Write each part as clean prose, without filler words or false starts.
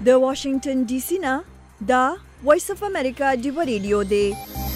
د واشنگټن ډي سي نه دا وایس اف امریکا ډیو ریډیو دی.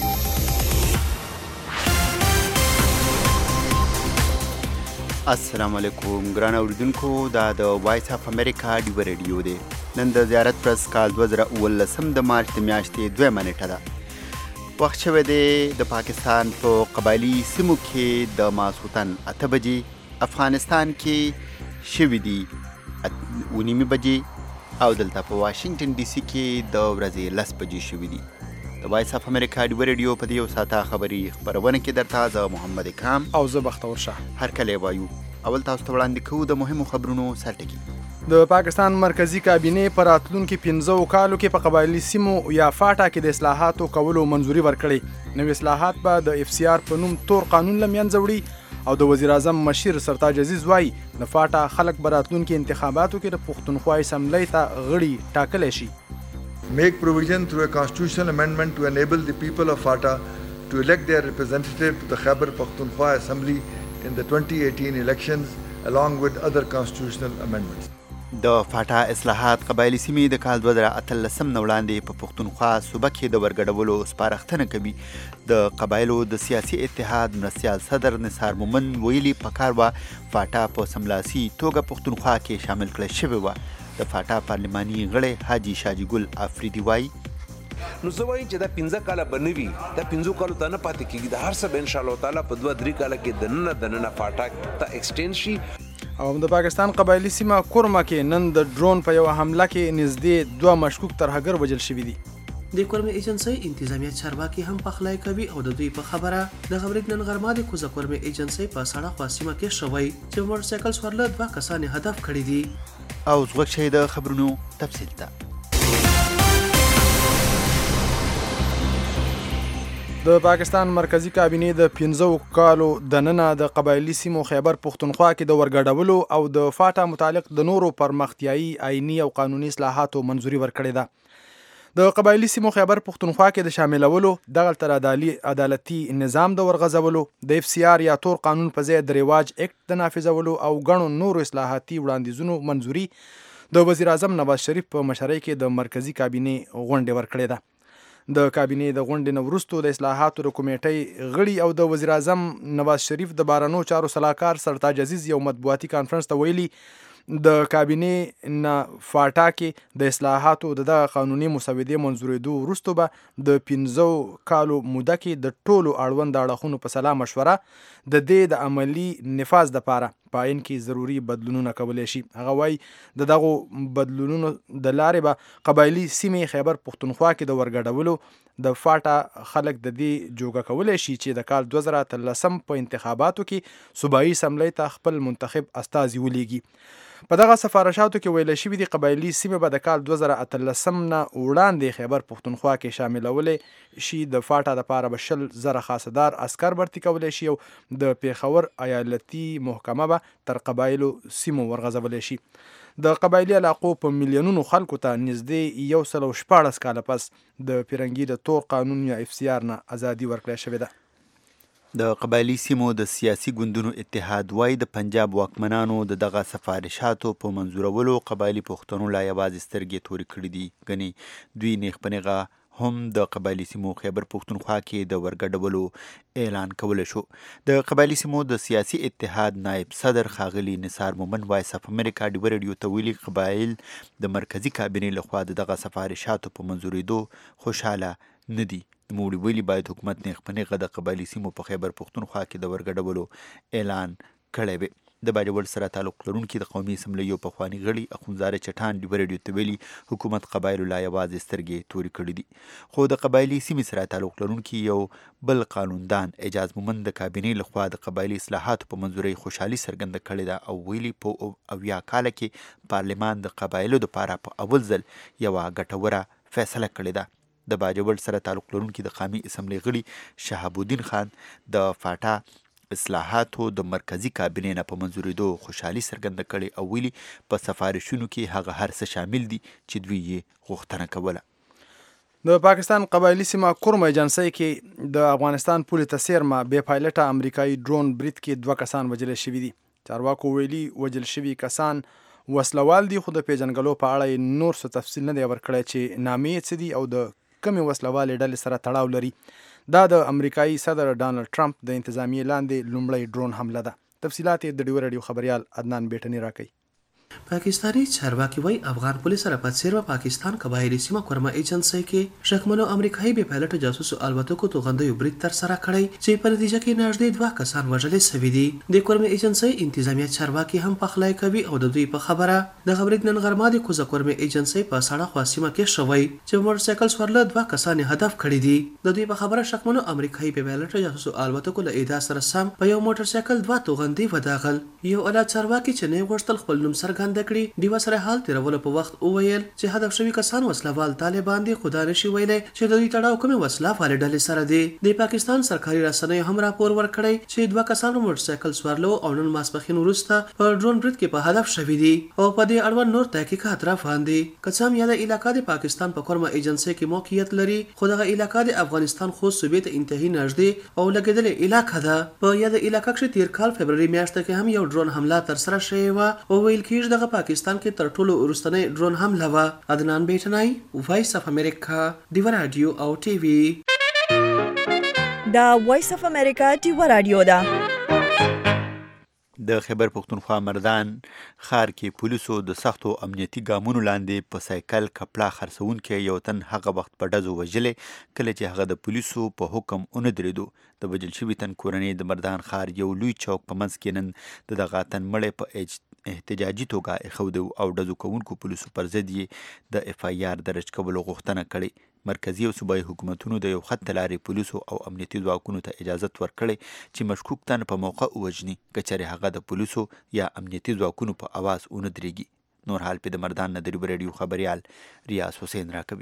السلام علیکم ګران اوریدونکو، دا د وایس اف امریکا ډیو ریډیو دی. نن د زیارت ورځ کال 2019 د مارچ د میاشتې 2 نیټه ده. وخت شوی دی د پاکستان په قبایلي سیمو کې د ماسخوتن 8 بجې، افغانستان کې شوي دي 9 بجې او دلته په واشنگټن ډي سي کې د ورځې 10 بجې شوي دي. د وایس اف امریکا ډیو ریډیو په دې یو ساعته خبري خبرونه کې درته زه محمد اکرام او زه بختور شاه هر کله وایو. اول تاسو ته وړاندې کوو د مهمو خبرونو سرټکي. د پاکستان مرکزی کابینې په راتلونکي 15 کالو کې په قبایلي سیمو یا فاټا کې د اصلاحاتو کولو منظوري ورکړې. نوې اصلاحات به د اف سی آر په نوم تور قانون له منځه وړي او د وزیر اعظم مشیر سرتاج عزیز وایي د فاټا خلک به راتلونکي انتخاباتو کې د پښتونخوا اسمبلی ته غړي ټاکلی شي. Make provision through a constitutional amendment to enable the people of FATA to elect their representative to the Khyber Pakhtunkhwa Assembly in the 2018 elections along with other constitutional amendments. د فاټا اصلاحات قبایلي سیمې د کال 2018 نه وړاندې په پښتونخوا صوبه کې د ورګډولو سپارښتنه کوي. د قبایلو د سیاسي اتحاد مرستیال صدر نثار مومن ویلي پکار وه فاټا په سملاسي توګه پښتونخوا کې شامل کړل شوې وه. د فاټا پارلماني غړی حاجي شاجي ګل افریدي وایي نو زه وایم چې دا 15 کاله به نه وي، دا 15 کالو ته نه پاتې کېږي، د هر څه به انشاءالله تعالی په 2-3 کاله کې دننه فاټا ته ایکسټینډ شي. او د پاکستان قبایلي سیمه کورمه کې نن د ډرون په یوه حمله کې نږدې 2 مشکوک ترهګر وژل شوي دي. د کورمې ایجنسۍ انتظامیه چارواکي هم پخلی کوي او د دوی په خبره د خبرې نن غرمه د کوزه کورمې ایجنسۍ په سړه خوا سیمه کې شوی چې موټرسایکل سورله 2 کسان هدف کړي دي. او زغوږ شي د خبرونو تفصیل ته. د پاکستان مرکزی کابینې د 15 کالو دننه د قبایلي سیمو خیبر پښتونخوا کې د ورګډولو او د فاټا متعلق د نورو پرمختیایي آئینی او قانوني اصلاحاتو منظوري ورکړې ده. د قبایلي سیمو خیبر پښتونخوا کې د شاملولو دغه تر عدالتي نظام د ورغځولو د اف سی آر یا تور قانون په ځای د رواج اکټ د نافذولو او ګڼو نورو اصلاحاتي وړاندیزونو منظوري د وزیر اعظم نواز شریف په مشرۍ کې د مرکزی کابینې غونډې ورکړې ده. د کابینې د غونډې نه وروستو د اصلاحاتو د کمیټۍ غړي او د وزیر اعظم نواز شریف د بهرنیو چارو سلاکار سرتاج عزیز یو مطبوعاتي کانفرنس ته ویلي د کابینې نه فاټا کې د اصلاحاتو د قانوني مسودې منظورېدو وروستو به د 15 کالو موده کې د ټولو اړوند اړخونو په سلا مشوره د دې د عملی نفاذ دپاره په عین کې ضروري بدلونونه کولی شي. هغه وایي د دغو بدلونونو د لارې به قبایلي سیمې خیبر پښتونخوا کې د ورګډولو د فاټا خلک د دې جوګه کولی شي چې د کال 2013 په انتخاباتو کې صوبایي اسمبلی ته خپل منتخب استازي ولیږي. په دغه سفارشاتو کې ویل شوي دي قبایلي سیمې به د کال 2013 نه وړاندې خیبر پښتونخوا کې شاملولی شي. د فاټا دپاره به 100,000 خاصدار عسکر برتي کولی شي او د پیښور ایالتي محکمه به تر قبایلو سیمو ورغځولی شي. د قبایلي علاقو په میلیونونو خلکو ته نږدې 114 کاله پس د پیرنګي د تور قانون یا اف سی آر نه ازادي ورکړی شوې ده. د قبایلي سیمو د سیاسي ګوندونو اتحاد وایي د پنجاب واکمنانو د دغه سفارشاتو په منظورولو قبایلي پښتنو لا یوازې سترګې تورې کړي دي. ګنې دوی نیغ په نیغه هم د قبایلي سیمو خیبر پښتونخوا کې د ورګډولو اعلان کولی شو. د قبایلي سیمو د سیاسي اتحاد نائب صدر ښاغلي نثار مومن وایس اف امریکا ډیو ریډیو ته ویلي قبایل د مرکزي کابینې لخوا د دغه سفارشاتو په منظورېدو خوشحاله نه دي. نوموړي ویلي باید حکومت نیغ په نیغه د قبایلي سیمو په خیبر پښتونخوا کې د ورګډولو اعلان کړی وي. د باجوړ سره تعلق لرونکي د قومي اسمبلیو پخواني غړي اخندزاده چټان ډیو ریډیو ته ویلي حکومت قبایلو لا یوازې سترګې تورې کړي دي. خو د قبایلي سیمې سره تعلق لرونکي یو بل قانوندان اعجاز مومن د کابینې لخوا د قبایلي اصلاحاتو په منظورۍ خوشحالي څرګنده کړې ده او ویلي په 90 کاله کې پارلمان د قبایلو دپاره په اول ځل یوه ګټوره فیصله کړې ده. د باجوړ سره تعلق لرونکي د قومي اسمبلی غړي شهاب الدین خان د فاټا اصلاحاتو د مرکزی کابینې نه په منظورېدو خوشحالي څرګنده کړې او ویلي په سفارشونو کې هغه هر څه شامل دي چې دوی یې غوښتنه کوله. د پاکستان قبایلي سیمه کورمه ایجنسۍ کې د افغانستان پولې ته څیرمه بې پایلټه امریکایي ډرون برید کې 2 کسان وژل شوي دي. چارواکو ویلي وژل شوي کسان وسلوال دي، خو د پیژنګلو په اړه یې نور څه تفصیل نه دی ورکړی چې نامې څه دي او د کومې وسلوالې ډلې سره تړاو لري. دا د امریکایي صدر ډانلډ ټرمپ د انتظامیې لاندې لومړی ډرون حمله ده. تفصیلات یې د ډیو راډیو خبریال عدنان بیټنی راکوي. پاکستانی چارواکي وای افغان پولیس سره په څیر پاکستان قبایلی سیمه کورما ایجنسی کې شکمنو امریکایي به پایلټ جاسوس الوتکو توغندي برید تر سره کړی چې په نتیجه کې نږدې 2 کسان وژل شوي دي. د کورما ایجنسی انتظامیه چارواکي هم پخلای کوي او د دوی په خبره د خبرید نن غرمه د کوزه کورما ایجنسی په سړه خوا سیمه کې شوی چې موټرسایکل سورله 2 کسان هدف کړی دي. د دوی په خبره شکمنو امریکایي به پایلټ جاسوس الوتکو له اېدا سره سم په یو موټرسایکل 2 توغندي وداغل. یو اعلی چارواکي چې نه غوښتل خپل نوم څرګند کړي دیو سره حال تیرولو په وخت وویل چې هدف شوی کسان وسلوال طالبان دي، خو دا نشي ویلی چې د دوی تړاو کومې وسلوالې ډلې سره دي. د پاکستان سرکاري رسنیو هم راپور ورکړی چې 2 کسان موټرسایکل سوارلو او نن ماسپښین وروسته په ډرون برید کې په هدف شوي دي او په دې اړوند نور تحقیقات روان دي. که څه هم یاده علاقه د پاکستان په کورما ایجنسی کې موقعیت لري، خو دغه علاقه د افغانستان خوست صوبې ته انتهایی نږدې او لګېدلې علاقه ده. په یاده علاقه کې تیر کال فبروري میاشت کې هم یو ډرون حمله تر سره شوې وه او ویل کېږي دغه پاکستان کې تر ټولو وروستنی ډرون حمله وه. عدنان بیټنی، وایس اف امریکا، ډیو راډیو او ټي وي. دا وایس اف امریکا ډیو راډیو ده. د خیبر پښتونخوا مردان ښار کې پولیسو د سختو امنیتي ګامونو لاندې په سایکل کپړه خرڅونکی یو تن هغه وخت په ډزو وژلی کله چې هغه د پولیسو په حکم ونه درېدو. د وژل شوي تن کورنۍ د مردان ښار یو لوی چوک په منځ کې نن د دغه تن مړی په احتجاجي توګه ایښودی او ډزو کوونکو پولیسو پر ضد یې د اف آی آر درج کولو غوښتنه کړې. مرکزي او صوبایي حکومتونو د یو خط لارې پولیسو او امنیتي ځواکونو ته اجازت ورکړی چې مشکوک تن په موقع ووژني که چېرې هغه د پولیسو یا امنیتي ځواکونو په اواز ونه درېږي. نور حال په د مردان نه د ډیو راډیو خبریال ریاض حسین راکوي.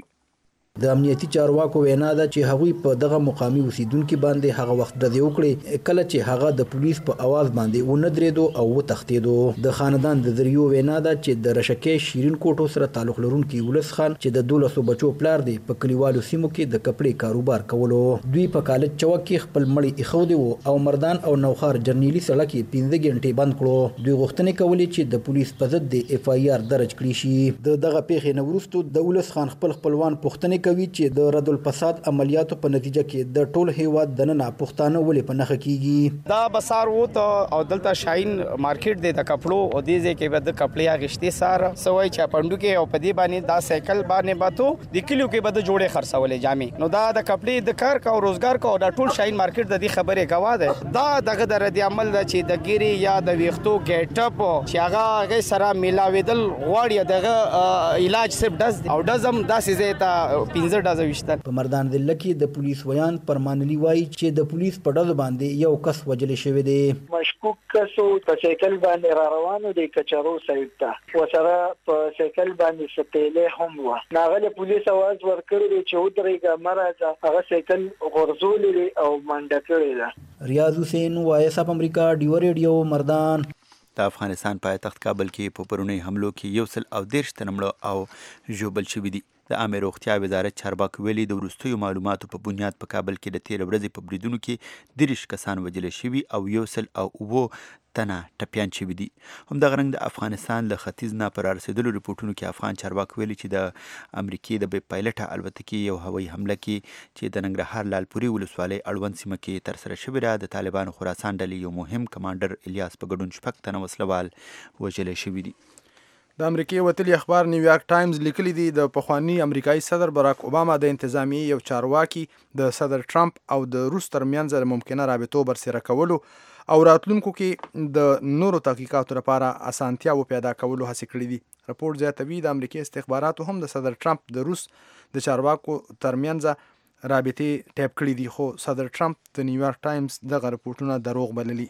د امنیتي چارواکو وینا ده چې هغوی په دغه مقامي اوسیدونکو باندې هغه وخت ډزې وکړې کله چې هغه د پولیس په اواز باندې ونه درېدو او وتښتېدو. د خاندان د ذریعو وینا ده چې د رشکې شیرین کوټو سره تعلق لرونکي ولس خان چې د 12 بچو پلار دی په کلیوالو سیمو کې د کپړې کاروبار کولو. دوی په کالج چوک کې خپل مړی ایښودی وو او مردان او نوخار جرنیلي سړک یې 15 غنټې بند کړو. دوی غوښتنې کولې چې د پولیس په ضد د اف آی آر درج کړي شي. دغه پیښې نه وروسته د ولس خان خپلوان پوښتنې کوي چې د رد الفساد عملیاتو په نتیجه کې د ټول هیواد دننه پښتانه ولې په نخښه کیږي. دا بسار وو ته او دلته شاهین مارکیټ دی د کپړو او دې ځای کې به د کپړې اغشتي سار سوي چې پندو کې او په دې باندې دا سایکل باندې باتو د کلیو کې به د جوړې خرڅولې جامې. نو دا د کپړې د کار کا او روزګار کا او د ټول شاهین مارکیټ د دې خبرې گواه ده. دا دغه د رد عمل د چې د ګيري یا د ویختو ګټ اپ چې هغه سره ملاویدل غواړي دغه علاج صرف ډز او ډزم داسې زه ته 15 په مردان ضلع کې د پولیس ویان پرمانلی وایي چې د پولیس په ډزو باندې یو کس وژل شوی دی. مشکوک کسو په سایکل باندې را روانو دی کچارو سایډ ته وسره په سایکل باندې سپېلې هم و. ناغله پولیس आवाज ورکړی چې ودرېګه مرزه هغه سایکل غرزولې او منډه کړې ده. ریاض حسین، وایس اف امریکا، ډیو راډیو، مردان. د افغانستان پایتخت کابل کې په پرونی حملو کې 130 تن مړه او ژوبل شوي دي. د عامه روغتیا وزارت چارواکو ویلي د وروستیو معلوماتو په بنیاد په کابل کې د تیر ورځې په بریدونو کې 30 کسان وژل شوي او 109 تنه ټپیان شوي دي. همدغه رنګ د افغانستان له ختیځ نه پر رسېدلو ریپورټونو کې افغان چارواکو ویلي چې د امریکې د بې پایلټه الوتکې یو هوایي حمله کې چې د ننګرهار لالپورې ولسوالۍ اړوند سیمه کې ترسره شوې ده د طالبانو خراسان ډلې یو مهم کمانډر الیاس په ګډون 6 تنه وسلوال وژل شوي دي. د امریکای وتلی اخبار نیویارک ټایمز لیکلی دی د پخوانی امریکایي صدر باراک اوباما د انتظامیې یو چارواکي د صدر ټرمپ او د روس ترمنځ ممکنه رابطو برسره کولو او راتلونکو کې د نورو تحقیقاتو لپاره اسانتیا و پیدا کولو هڅه کړې دي. راپور زیاتوي د امریکای استخباراتو هم د صدر ټرمپ د روس د چارواکو ترمنځ رابطې ټیپ کړې دي، خو صدر ټرمپ د نیویارک ټایمز دغه رپورټونه دروغ بللي.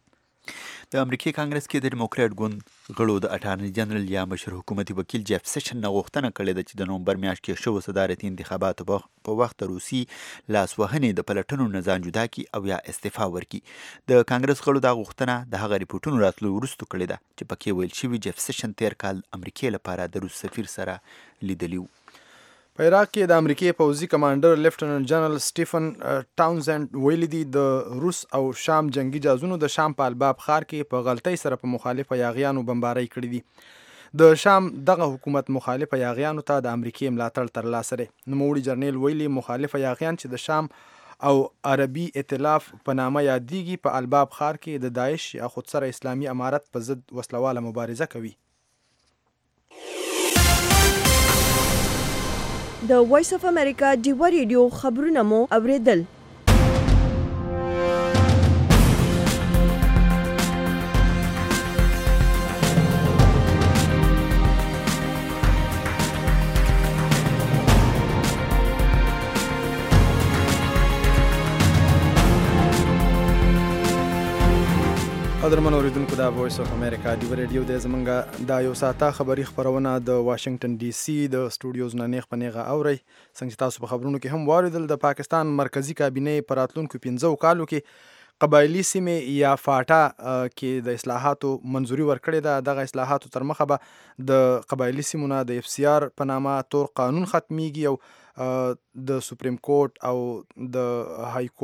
د امریکای کانګرس کې د ډیموکراټ ګوند غړو د اټارنی جنرال یا مشر حکومتي وکیل جیف سیشن نه غوښتنه کړې ده چې د نومبر میاشت کې شوو صدارتي انتخاباتو په وخت روسي لاسوهنې د پلټنو نه ځان جدا کړي او یا استعفا ورکړي. د کانګرس غړو دا غوښتنه د هغه ریپورټونو راتلو وروسته کړې ده چې پکې ویل شوي جیف سیشن تیر کال امریکای لپاره د روس سفیر سره لیدلی و. په عراق کې د امریکای پوځي کمانډر لیفټننټ جنرال سټیفن ټاونزند ویلي دي د روس او شام جنگي جهازونو د شام په الباب ښار کې په غلطۍ سره په مخالفه یاغیانو بمبارۍ کړې دي. د شام دغه حکومت مخالف یاغیانو ته د امریکای ملاتړ ترلاسه دی. نوموړي جرنیل ویلي مخالف یاغیان چې د شام او عربي ائتلاف په نامه یادېږي په الباب ښار کې د داعش یا خودسره اسلامي امارت په ضد وسلواله مبارزه کوي. د وایس اف امریکا ډیوا ریډیو خبرونه مو اوریدل. قدرمن اوریدونکو دا وایس اف امریکا ډیوا ریډیو د زمونږ دا یو ساعته خبری خبرونه د واشنگټن ډي سي د سټوډیوز نه نیغ په نیغه اوري. څنګه تاسو په خبرونو کې هم واوریدل د پاکستان مرکزی کابینې په راتلونکو 15 کالو کې قبایلی سیمې یا فاټا کې د اصلاحاتو منځوري ورکړې ده. دغه اصلاحاتو تر مخه به د قبایلی سیمونه د FCR په نامه تور قانون ختمیږي او د سپریم کورټ او د های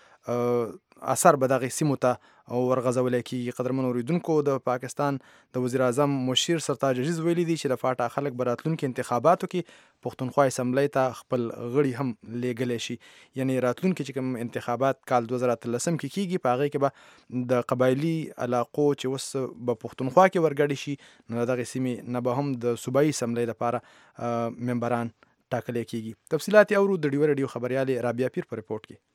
کورټ اثر به دغه سیمو ته ورغځول کېږي. قدرمن اوریدونکو د پاکستان د وزیر اعظم مشیر سرتاج عزیز ویلي دي چې د فاټا خلک به راتلونکي انتخاباتو کې پښتونخوا اسمبلی ته خپل غړي هم لیږلی شي. یعنی راتلونکي چې کوم انتخابات کال 2013 کې کېږي په هغې کې به د قبایلي علاقو چې اوس به پښتونخوا کې ورګډې شي نو دغه سیمې نه به هم د صوبایي اسمبلی لپاره ممبران ټاکلی کېږي. تفصیلات یې اورو د ډیوا ریډیو خبریالې رابعه پیر په رپورټ کې.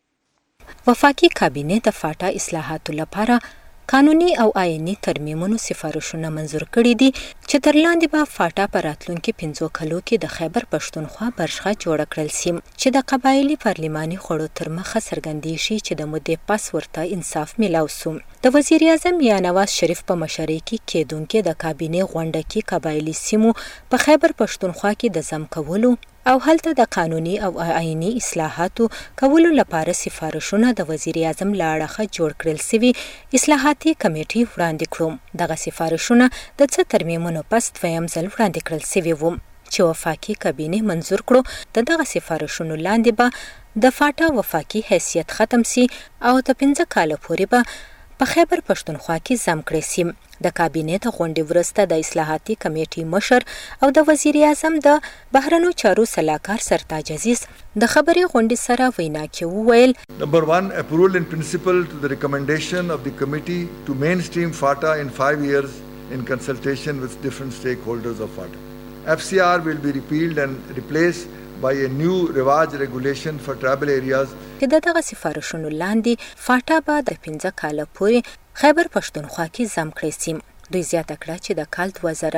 وفاقي کابینې د فاټا اصلاحاتو لپاره قانوني او آئینی ترمیمونو سفارشونه منظور کړي دي چې تر لاندې به فاټا په راتلونکي 15 کلو کې د خیبر پښتونخوا برخه جوړه کړل سي چې د قبایلی پارلماني خوړو تر مخه څرګندې شي چې د مودې پس ورته انصاف میلاو سو. د وزیر اعظم یا نواز شریف په مشرۍ کې کېدونکې د کابینې غونډه کې قبایلی سیمو په خیبر پښتونخوا کې د ضم کولو او هلته د قانوني او آئینی اصلاحاتو کولو لپاره سفارشونه د وزیر اعظم له اړخه جوړ کړل سوي اصلاحاتي کمیټې وړاندې کړو. دغه سفارشونه د څه ترمیمونو پس دویم ځل وړاندې کړل سوي وو چې وفاقي کابینې منظور کړو. دغه سفارشونو لاندې به د فاټا وفاقي حیثیت ختم سي او د 15 کال پورې به په خیبر پښتونخوا کې ضم کړی سي. د کابینې د غونډې وروسته د اصلاحاتي کمیټې مشر او د وزیر اعظم د بهرنیو چارو سلاکار سرتاج عزیز د خبري غونډې سره وینا کې وویل: Number 1, approval in principle to the recommendation of the committee to mainstream FATA in 5 years in consultation with different stakeholders of FATA. FCR will be repealed and replaced by a new Rivaj regulation for tribal areas. چې دغه سفارشونو لاندې فاټا به د 15 کال پورې خیبر پښتونخوا کې ضم کړی سي. دوی زیاته کړه چې د کال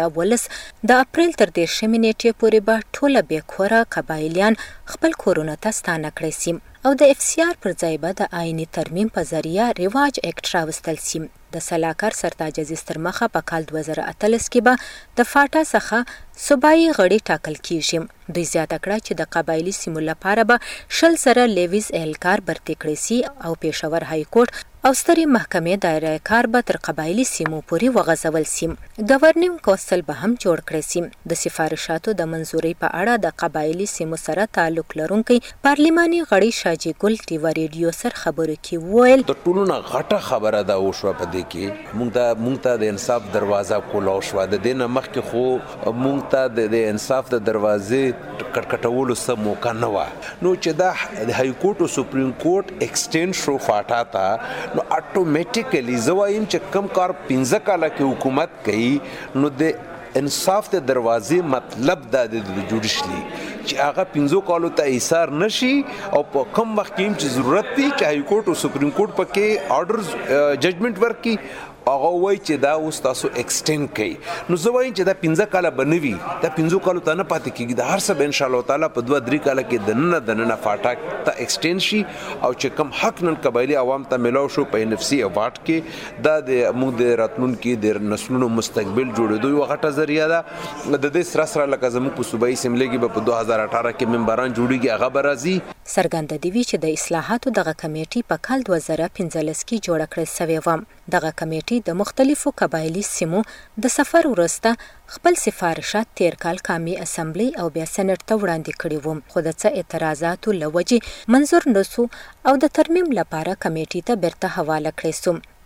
2019 د اپریل تر 10 نیټې پورې به ټوله بېکوره قبایلیان خپل کورونو ته ستانه کړی سي او د FCR پر ځای به د آئینی ترمیم په ذریعه ریواج اکټ راوستل سي. د سلاکار سرتاج عزیز تر مخه په کال 2018 کې به د فاټا څخه صوبایي غړي ټاکل کیږي. دوی زیاته کړه چې د قبایلی سیمو لپاره به 10 سره لیویز اهلکار برتي کړی سي او پېښور های کورټ او سترې محکمې دایره کار به تر قبایلی سیمو پورې وغځول سي. گورنینګ کونسل به هم جوړ کړی سي. د سفارشاتو د منظوري په اړه د قبایلی سیمو سره تعلق لرونکي پارلماني غړي شاجي ګل ټیوا ریډیو سر خبرو کې وویل: د ټولو نه غټه خبره ده وشوه په دې کې مونږ ته د انصاف دروازه کولاو شوه. د دې نه مخکې خو مونږ ته د انصاف د دروازې کټکټولو څه موقع نه وه. نو چې دا د های کورټ او سپریم کورټ ایکسټینډ شو فاټا ته نو اټومیټیکلی زه وایم چې کم کار 15 کاله کې حکومت کوي نو د انصاف د دروازې مطلب دا د جوډیشلی چې هغه 15 کالو ته ایثار نشي او په کم وخت کې چې ضرورت دی چې های کورټ او سپریم کورټ پکې آرډرز ججمنټ ورکړي هغه وایي چې دا اوس تاسو ایکسټینډ کړئ. نو زه وایم چې دا 15 کاله به نه وي، دا 15 کالو ته نه پاتې کېږي. د هر څه به انشاءالله تعالی په 2-3 کاله کې دننه فاټا ته ایکسټینډ شي او چې کم حق نن قبایلي عوام ته میلاو شو په NFC ایوارډ کې دا د موږ د راتلونکي د نسلونو مستقبل جوړېدو یوه غټه ذریعه ده. د دې سره لکه زموږ په صوبایي اسمبلۍ کې به په 2018 کې ممبران جوړېږي هغه به راځي. څرګنده دی چې د اصلاحاتو دغه کمیټې په کال 2015 کې جوړه کړل سوې وه. دغه کمیټې د مختلفو قبایلی سیمو د سفر وروسته خپل سفارشات تیر کال قومي اسمبلی او بیا سېنات ته وړاندې کړي وو، خو د څه اعتراضاتو له وجې منظور نسو او د ترمیم لپاره کمیټې ته بیرته حواله کړی سو.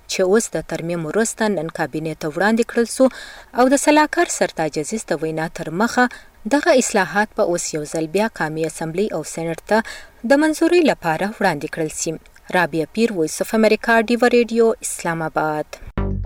چې اوس د ترمیم وروسته نن کابینې ته وړاندې کړل سو او د سلاکار سرتاج عزیز د وینا تر مخه دغه اصلاحات په اوس یو ځل بیا قومي اسمبلی او سېنات ته د منظوري لپاره وړاندې کړل شي. رابعه پیر، وایس اف امریکا، ډیوا ریډیو، اسلام آباد.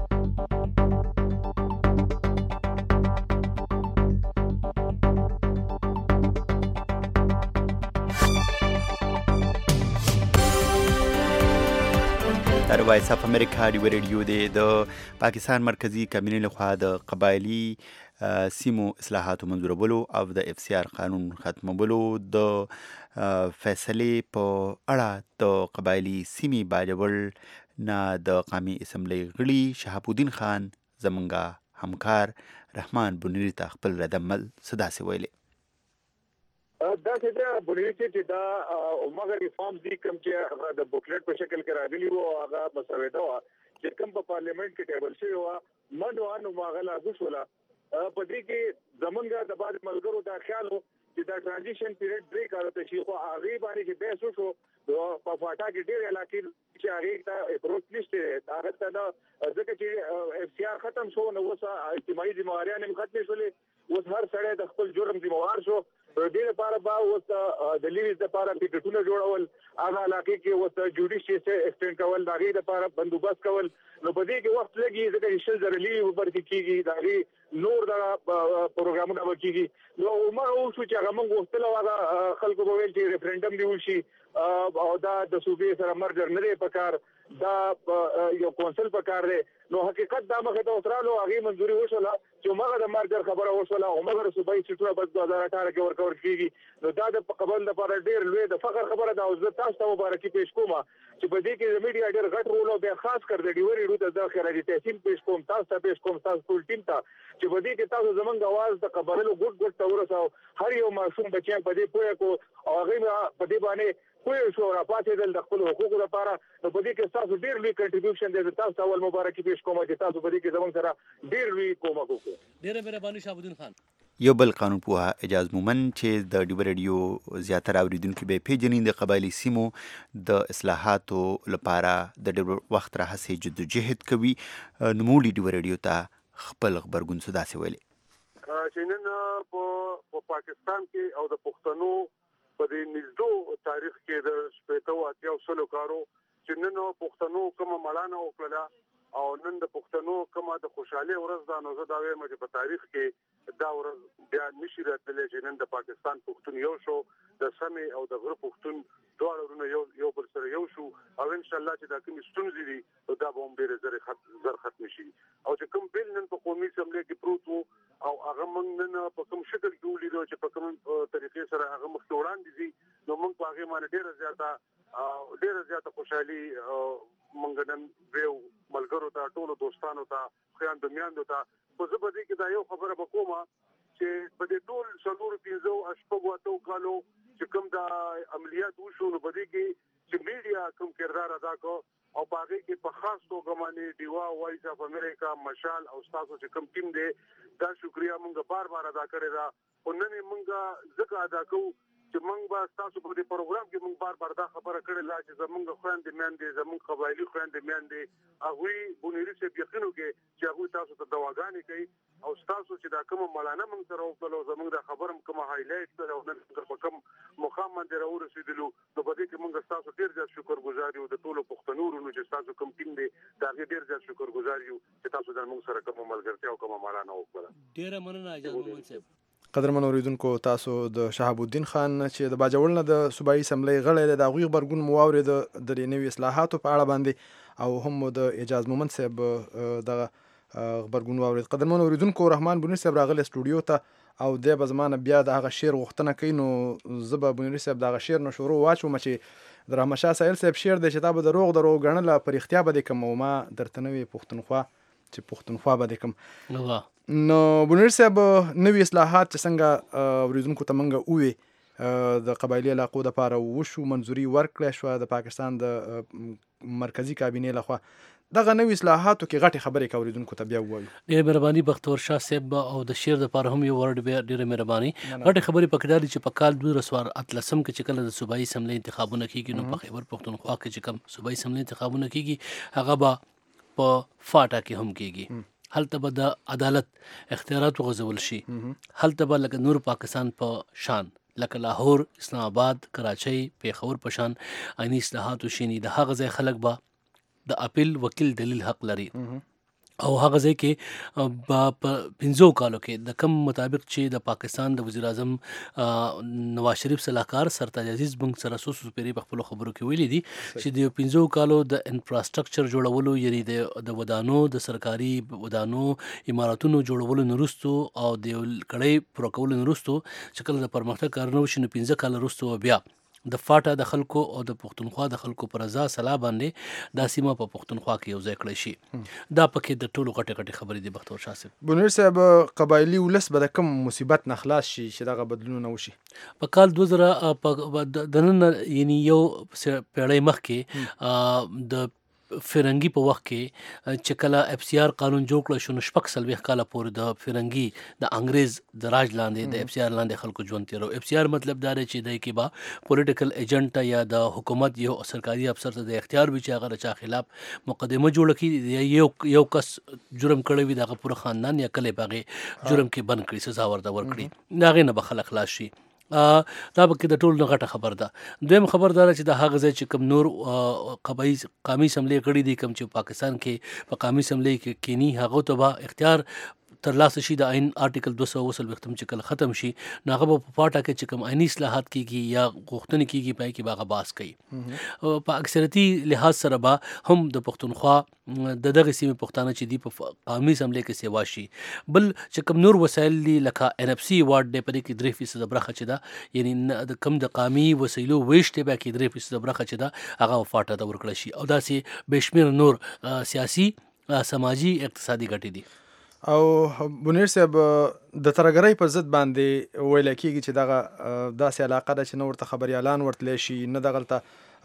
در وایس اف امریکا ډیوا ریډیو دی. د پاکستان مرکزی کابینې لخوا د قبایلی سیمو اصلاحاتو منظورولو او د اف سی آر قانون ختمولو د فیصلې په اړه د قبایلی سیمې باجوړ نه د قومي اسمبلی غړي شهاب الدین خان زمونږ همکار رحمان بنيري ته خپل ردعمل صداسې ویلې. دا چې دا بنيري چې دا مګر ریفارم دي کوم چې د بوکلیټ په شکل کې راغلي وو هغه مسوده وا چې کوم په پارلیمنت کې ټیبل شوی و منډو انو ماغلا غوښولا په دې کې زمونږ د بعد ملګرو دا خیال چې دا ټرانزیشن پیریډ بریک راته شي خو هغه باندې چې به شو په فاټا کې ډېر علاقې چې هغه ته اپروچ نشته هغه ته دا ځکه چې اف سی آر ختم شو نو اوس اجتماعي ذمہواریاں هم ختم شولې اوس هر سړی د خپل جرم ذمہوار شو. دې لپاره به اوس د لیویز لپاره ټیکټونه جوړول هغه علاقې کې اوس جوډیشس ایکسټینډ کول دا غي لپاره بندوبست کول نو په دې کې وخت لګي ځکه چې شل ذرلی ورته کیږي دا غي نور دا پروګرامونه وکړي نو موږ اوس چې هغه موږ وختله هغه خلکو په ویل چې ریفرندم دی وشي او دا د صوبې سره مرجر نه دی پکار دا یو کونسل پکار دی نو حقیقت دا مخه ته وترالو هغه منځوري وشوله چې موږ د مرجر خبره وشوله او موږ صوبې سټونه بس 2018 کې ورکور کیږي نو دا د قبل لپاره ډیر لوی د فخر خبره ده او زه تاسو ته مبارکي پیښ کوم چې په دې کې د میډیا ډیر غټ رول او بیا خاص کر د ډیوري روت د خیراتي تحسین پیښ کوم تاسو ته پیښ کوم تاسو ټول ټیم ته چې په دې کې تاسو زمونږ आवाज د قبلو ګډ تورسو هر یو معصوم بچیان په دې پوهه کو او هغه په دې باندې کوی شو را پاتې د خپل حقوقو لپاره نو په دې کې تاسو ډیر لوی کنټریبیوشن دی تاسو ته اول مبارکي پیښ کوم چې تاسو په دې کې زمونږ سره ډیر لوی کومک وکړو. ډیره مهرباني شهاب الدین خان. یو بل قانون پوها اعجاز مومن چې د ډیوا ریډیو زیاتره اوریدونکو به پیژنې د قبایلی سیمو د اصلاحاتو لپاره د ډېر وخت راهیسې جدوجهد کوي نوموړي ډیوا ریډیو ته خپل خبرګون صداسې ویلي چې نن په پاکستان کې او د پښتنو په دې نږدې تاریخ کې د شپږو اتیاو سلو کارو چې نن پښتنو کومه مړانه وکړه او نن د پښتنو کومه د خوشحالي ورځ ده نو زه دا وایم چې په تاریخ کې دا ورځ بیا نشي راتللی چې نن د پاکستان پښتون یو شو د سمې او د غره پښتون دواړه یو بل سره یو شو او ان شاء الله چې دا کوم ستونزې دي دا به هم ډېر زر ختم شي او چې کوم بیل نن په قومي اسمبلی کې پروت وو او هغه موږ نن په کوم شکل کې ولیدو چې په کوم طریقې سره هغه مخ ته وړاندې دي نو موږ په هغه باندې ډېر زیاته خوشحالي موږ نن یو ملګرو ته ټولو دوستانو ته خویندو میندو ته په زه به دې کې دا یو خبره به کومه چې په دې ټول څلورو پنځو شپږو اتو کالو چې کوم دا عملیات وشو نو په دې کې چې میډیا کوم کردار ادا کو او باغې کې په خاص توګه باندې ډیوا وایس اف امریکا مشال او تاسو چې کوم ټیم دی دا شکریا مونږ بار ادا کړی دا او نن مونږ ځکه ادا کوو چې مونږ به تاسو په دې پروګرام کې مونږ بار دا خبره کړې لا چې زمونږ خويندې میندې زمونږ قبایلی خويندې میندې هغه بونیری څخه یقینو کې چې هغه تاسو ته دواګانې کوي او تاسو چې دا کوم ملانه مونږ سره وکړو زمونږ د خبرم کوم هایلایټ کړو او نن په کوم مقام باندې راورسېدلو نو په دې کې مونږ تاسو ډیر زیات شکرګزار یو د ټولو پښتنو چې تاسو کوم ټیم دی دا ډیر زیات شکرګزار یو چې تاسو د موږ سره کوم ملګرتیا او کوم ملانه وکړه. ډیره مننه اجازه مومن صاحب. قدرمن اوریدونکو تاسو د شهاب الدین خان چې د باجوړ نه د صوبایي اسمبلی غړی د هغوی غبرګون مو واورېد د نوي اصلاحاتو په اړه باندې او هم د اعجاز مومن صاحب دغه غبرګون واورېد. قدرمن اوریدونکو رحمان بنيري صاحب راغلی سټوډیو ته او د بزمانه بیا د هغه شعر غوښتنه کوي نو زه به بنيري صاحب دغه شعر نه شروع واچوم چې د رحمت شاه سایل صاحب شعر دی چې تا به د روغ ګڼله پر اختیا به دې کوم او ما درته نوې پښتونخوا چې پښتونخوا به دې کوم نو بنيري صاحب نوي اصلاحات چې څنګه اوریدونکو ته منګه وې د قبایلی علاقو دپاره وشو منظوري ورکړی شوه د پاکستان د مرکزي کابینې لخوا دغه نوي اصلاحاتو کې غټې خبرې که اوریدونکو ته بیا ووایو. ډېره مهرباني بختور شاه صاحب او د شعر دپاره هم یو ورډ بیا ډېره مهرباني. غټې خبرې پکې دا دي چې په کال 2018 کې چې کله د صوبایي اسمبلی انتخابونه کېږي نو په خیبر پښتونخوا کې چې کوم صوبایي اسمبلی انتخابونه کېږي هغه به په فاټا کې هم کیږي. هلته به د عدالت اختیارات وغځول شي. هلته به لکه نور پاکستان په شان لکه لاهور، اسلام آباد، کراچۍ، پیښور په شان عیني اصلاحات وشي. د هغه ځای خلک به د اپیل وکیل دلیل حق لري او هغه ځای کې په 15 کالو کې د کم مطابق چې د پاکستان د وزیر اعظم نواز شریف صلاحکار سرتاج عزیز بنګ سره سوسو پیری په خپل خبرو کې ویلي دي چې د 15 کالو د انفراستراکچر جوړولو یعنی د ودانو د سرکاري ودانو اماراتونو جوړولو نورستو او د کړي پوره کولو نورستو چې کله د پرمختګ کارونه وشي نو 15 کال وروسته بیا د فاټا د خلکو او د پښتونخوا د خلکو پر رضا صلاح باندې دا سیمه په پښتونخوا کې یو ځای کړی شي. دا پکې د ټولو غټې خبرې دي. بختور شاه صاحب، بنیر صاحب، قبایلی ولس به د کوم مصیبت نه خلاص شي چې دغه بدلونونه وشي؟ په کال 2000 د نن یعنی یو پیړۍ مخکې د فرنګي په وخت کې چې کله اف سی آر قانون جوړ کړل شو نو 40 کاله پورې د فرنګي د انګريز د راج لاندې د اف سی آر لاندې خلکو ژوند تیرو. اف سی آر مطلب دا دی چې دای کې با پولیټیکل ایجنټ یا د حکومت یو سرکاري افسر ته د اختیار وي چې هغه چا خلاف مقدمه جوړ کړي، یو کس جرم کړی وي دغه پوره خاندان یا کله باغې جرم کې بند کړي، سزا ورته ورکړي، دا غي نه بخلق خلاص شي. دا به کې د ټولو غټه خبر ده. دویم خبردار چې د هغه ځای چې کوم نور قومي اسمبلی کړي دي، کوم چې پاکستان کې په قومي اسمبلی کې کینی هغه ته به اختیار ترلاسه شي د عین آرټیکل 200 ختم چې کله ختم شي ناغه په پاټا کې چې کوم عیني اصلاحات کیږي یا غوښتنې کیږي پای کې باغه باس کوي. په اکثریتي لحاظ سره به هم د پښتونخوا د دغه سیمې پښتانه چې دی په قومي اسمبلی کې سیوا شي. بل چې کوم نور وسایل دي لکه ان اف سی وارد دی په کې 3% برخه چې دا یعنی د کم د قومي وسایلو ویشت به کې 3% برخه چې دا هغه فاټا ته ورکړل شي او داسې بشمیر نور سیاسي سماجی اقتصادي ګټې دي. او بنیر صاحب، د ترګرۍ پر ضد باندې ویل کېږي چې دغه داسې علاقه ده چې نه ورته خبريالان ورتلی شي، نه دغلته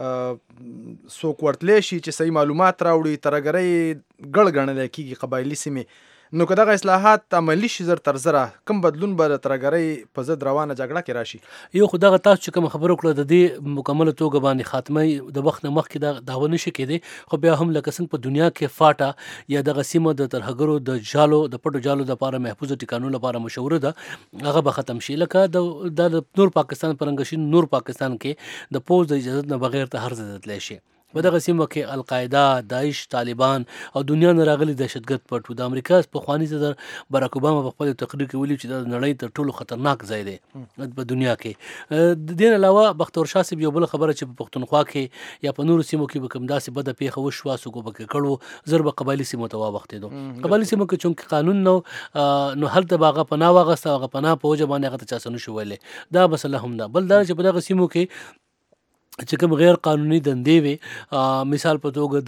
څوک ورتلی شي چې صحیح معلومات راوړي. ترګرۍ ګړ ګڼل کېږي قبایلي سیمې. نو که دغه اصلاحات عملي شي زر تر زره کوم بدلون به د ترګرۍ په ضد روانه جګړه کې راشي؟ یو خو دغه تاسو چې کوم خبرو کړه د دې مکمل توګه باندې خاتمه د وخت نه مخکې دا داونه نشي کېدی، خو بیا هم لکه څنګه په دنیا کې فاټا یا دغه سیمه د ترهګرو د جالو د پټو جالو د لپاره محفوظ ټکانو لپاره مشوره ده، هغه به ختم شي. لکه د نور پاکستان پرنګشین نور پاکستان کې د پوز د اجازه نه بغیر ته هر ځای تللی شي. په دغه سیمه کې القاعده، داعش، طالبان او دنیا نه راغلي دهشتګرد پټ و. د امریکا پخواني صدر باراک اوباما په خپل تقریر کې ویلي چې د نړۍ تر ټولو خطرناک ځای دی په دنیا کې. د دې علاوه بختور شاه صاحب یو بل خبره چې په پښتونخوا کې یا په نورو سیمو کې به کوم داسې بده پیښه وشوه څوک به کړو زر به قبایلي سیمو ته واوښتېدو. قبایلي سیمو کې چونکې قانون نو هلته به هغه پناه واغسته، هغه پناه په وجه باندې هغه ته چا څه نشو ویلی. دا مسله هم ده. بل دا چې په دغه سیمو کې چې کوم غیر قانوني دندې وي، مثال په توګه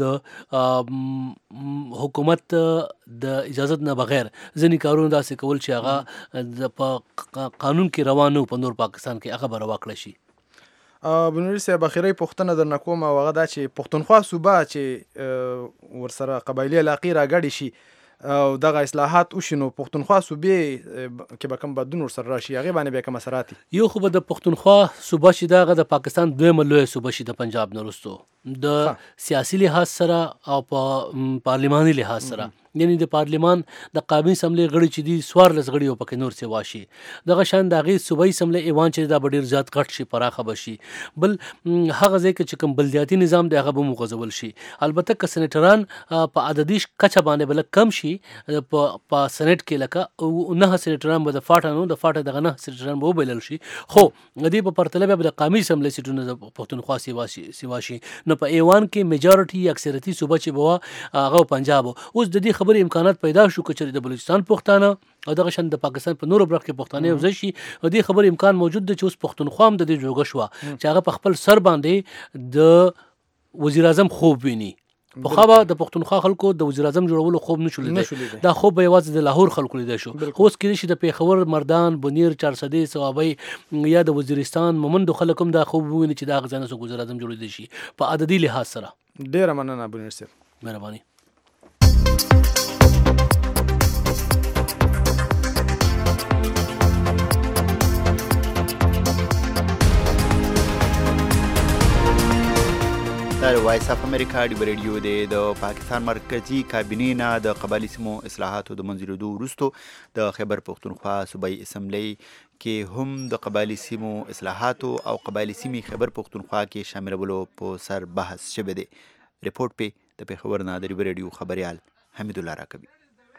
د حکومت د اجازت نه بغیر ځینې کارونه داسې کول چې هغه په قانون کې روانو په نور پاکستان کې هغه به روا کړی شي. بنوري صاحب، اخیری پوښتنه درنه کوم او هغه دا چې پښتونخوا صوبه چې ورسره قبایلي علاقې راګډې شي او دغه اصلاحات وشي نو پښتونخوا صوبې کې به کوم بدلون ورسره راشي، هغې باندې بیا کوم اثرات دي؟ یو خو به د پښتونخوا صوبه چې دغه د پاکستان دویمه لویه صوبه شي د پنجاب نه وروستو د سیاسي لحاظ سره او په پارلماني لحاظ سره، یعنی د پارلمان د قومي اسمبلی غړي چې دي 14 غړي او پکې نور سیوا شي. دغه شان د هغې صوبایي اسمبلی ایوان چې دا به ډېر زیات غټ شي، پراخه به شي. بل هغه ځای کې چې کوم بلدیاتي نظام دی هغه به وغځول شي. البته که سنټران په عددي کچه باندې به لږ کم شي په سنټ کې، لکه 9 سنټران به د فاټا نو د فاټا دغه 9 سنټران به وبلل شي، خو د دې په پرتله بیا د قومي اسمبلی سیټونه د پښتونخوا سیوا شي. نو په ایوان کې میجارټي اکثریتي صوبه چې به هغه پنجاب. اوس د دې خبرې امکانات پیدا شو چې د بلوچستان پښتانه او دغه شان د پاکستان په نورو برخو کې پښتانه یو ځای شي، او دې خبرې امکان موجود دی چې اوس پښتونخوا هم د دې جوګه شوه چې هغه په خپل سر باندې د وزیر اعظم خوب ویني. پخوا به د پښتونخوا خلکو د وزیر اعظم جوړولو خوب نشو لیدی، دا خوب به یوازې د لاهور خلکو لیدی شو. خو اوس کېدای شي د پیښور، مردان، بنیر، چارسدې، صوابۍ یا د وزیرستان مومندو خلک هم دا خوب وویني چې دا هغه ځای نه څوک وزیر اعظم جوړېدی شي په عددي لحاظ سره. ډېره مننه بنیر صاحب، مهرباني. دا وایس اف امریکا ډیو ریډیو د پاکستان مرکزی کابینې نه د قبایلی سیمو اصلاحاتو د منظوریدو وروسته د خیبر پختونخوا صوبایي اسمبلی کې هم د قبایلی سیمو اصلاحاتو او قبایلی سیمې خیبر پختونخوا کې شاملولو په سر بحث شوی دی. ریپورت په د پیښور نه د ډیو ریډیو خبريال حمید الله راکوي.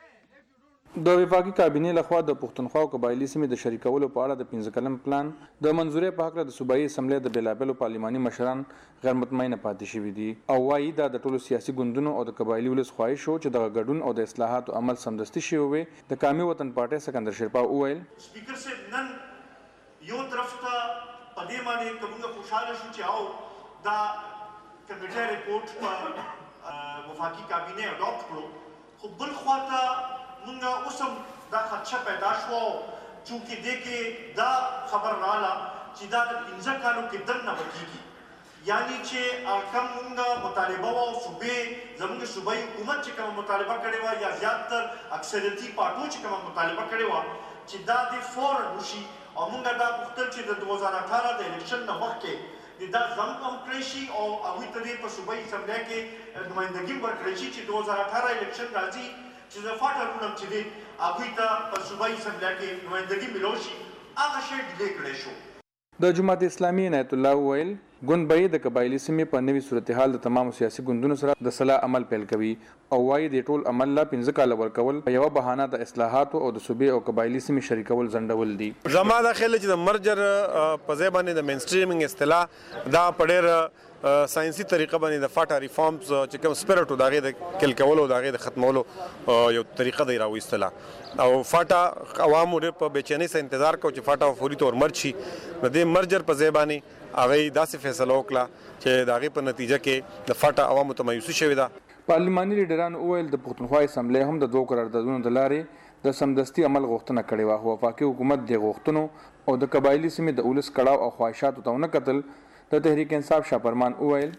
د وفاقي کابینې لخوا د پښتونخوا او قبایلی سیمې د شریکولو په اړه د 15 کلن پلان د منځوري په حق د صوبایي اسمبلی د بیلابلو پارلماني مشران غیر مطمئن پاتې شوي دي او وايي دا د ټولو سیاسي ګوندونو او د قبایلی ولس خواهش شو چې د ګډون او د اصلاحاتو عمل سمدستي شي وي. د قومي وطن پارټي سکندر شیرپا وویل سپیکر صاحب نن یو طرف ته پدې باندې کومه خوشاله شو چې او دا کمیټه ریپورت په وفاقي کابینې اډاپټ کړو خو بل خواته مونږه اوسم دا خدشه پیدا شو چونکې دې کې دا خبر رااله چې دا د 15 کالو کې دننه وکیږي یعنی چې کم مونږه مطالبه او صوبې زموږ صوبایي حکومت چې کوم مطالبه کړې وه یا زیاتر اکثریتي پارټو چې کوم مطالبه کړې وه چې دا د فوراً وشي او مونږه دا غوښتل چې د 2018 د الیکشن نه مخکې دا ځم هم کړی شي او هغوی ته دې په صوبایي اسمبلی کې نمایندګي ورکړی شي چې 2018 الیکشن راځي چې د فاټا رونم چې دی هغوی ته په صوبایي اسمبلی کې نمایندګي میلو شي هغه شی ډیلې کړی شو. د جماعت اسلامي عنایت الله وویل ګوند به د قبایلی سیمې په نوي صورتحال د تمامو سیاسي ګوندونو سره د صلاح عمل پیل کوي او وايي د ټول عمل لا 15 کاله ورکول په یو بهانه د اصلاحاتو او د صوبې او قبایلی سیمې شریکول زندول دي. زما دا خیال چې د مرجر په ځای باندې د مینستریمینګ اصطلاح دا په ډېر ساينسي طریقه باندې د فاټا ریفارمز چې کوم سپیرټ او دغه د کل کولو دغه د ختمولو یو طریقه دی راوېستله او فاټا عوامو په بېچینۍ سره انتظار کو چې فاټا فوري تور مرج شي. د دې مرجر په ځای باندې هغه داسې فیصله وکړه چې دغه په نتیجه کې د فاټا عوامو ته مایوسي شوې ده. پارلماني لیډران وویل د پښتونخوا اسمبلی هم د 2 قراردادونو د لارې د سمدستي عمل غوښتنه کړې وه. وفاقي حکومت د غوښتنو او د قبایلی سیمې د اولس کړاو او خواهشاتو ته ونه کتل. د تحریک انصاف شاپرمان اویل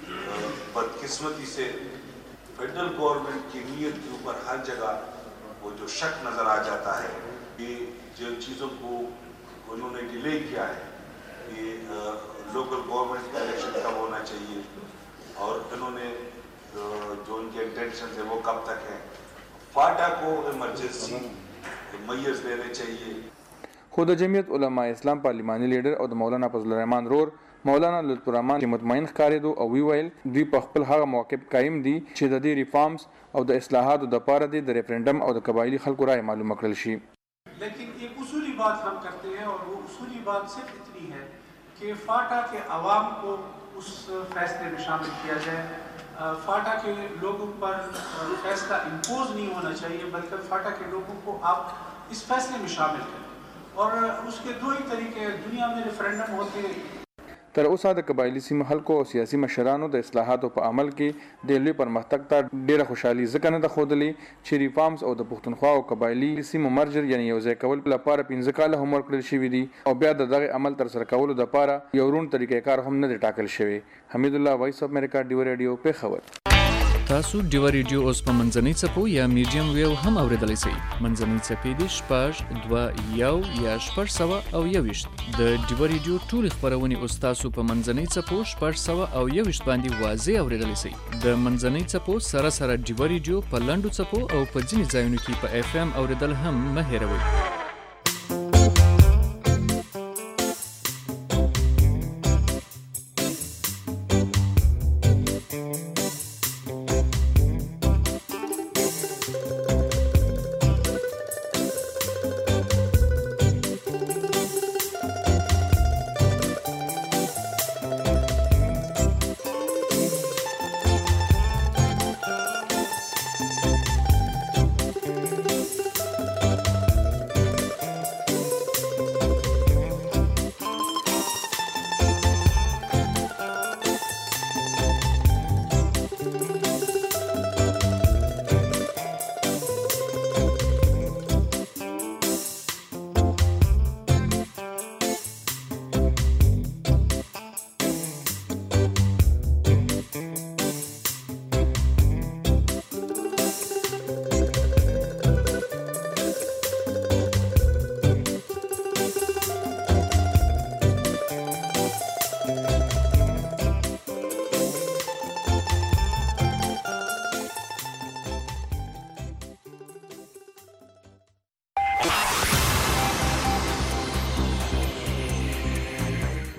بدقسمتی سے فیڈرل گورنمنٹ کی نیت کے اوپر ہر جگہ وہ جو شک نظر آ جاتا ہے یہ جو چیزوں کو انہوں نے ڈیلے کیا ہے یہ لوکل گورنمنٹ کا الیکشن کب ہونا چاہیے اور انہوں نے جو ان کے انٹینشن ہے وہ کب تک ہے. فاٹا کو ایمرجنسی میز لینے چاہیے. خود جمعیت علماء اسلام پارلماني لیډر او د مولانا فضل الرحمن رور مولانا لطف الرحمن چې مطمئن ښکارېدو او ویل دوی په خپل هغه موقف قایم دي چې د دې ریفارمز او د اصلاحاتو د پاره د ریفرنډم او د قبایلی خلکو رائے معلومه کړل شي. لیکن ایک اصولی بات ہم کرتے ہیں اور وہ اصولی بات صرف اتنی ہے کہ فاٹا کے عوام کو اس فیصلے میں شامل کیا جائے. فاٹا کے لوگوں پر فیصلہ امپوز نہیں ہونا چاہیے بلکہ فاٹا کے لوگوں کو آپ اس فیصلے میں شامل کریں اور اس کے 2 ہی طریقے دنیا میں ریفرنڈم ہوتے. تر اوسه د قبایلی سیمو خلکو او سیاسي مشرانو د اصلاحاتو په عمل کې د لوی پرمختګ ته ډیره خوشحالي ځکه نه ده ښودلې چې ریفارمز او د پښتونخوا او قبایلی سیمو مرجر یعنی یو ځای کول لپاره 15 کاله هم ورکړل شوي دي او بیا د دغه عمل تر سره کولو لپاره یو روڼ طریقې کار هم نه دی ټاکل شوی. حمید الله وایس اف امریکا ډیو ریډیو پیښور. تاسو ډیو ریډیو اوس په منځنۍ څپو یا میډیم ویو هم اوریدلای شئ. منځنۍ څپې دي 6.2 یا 6.1 د ډیو ریډیو ټول خبرونه اوس تاسو په منځنۍ څپو 6.1 باندې واضح اوریدلای شئ. د منځنۍ څپو سره سره ډیو ریډیو په لاندو څپو او په ځینې ځایونو کې په اف ام اوریدل هم مه هیروئ.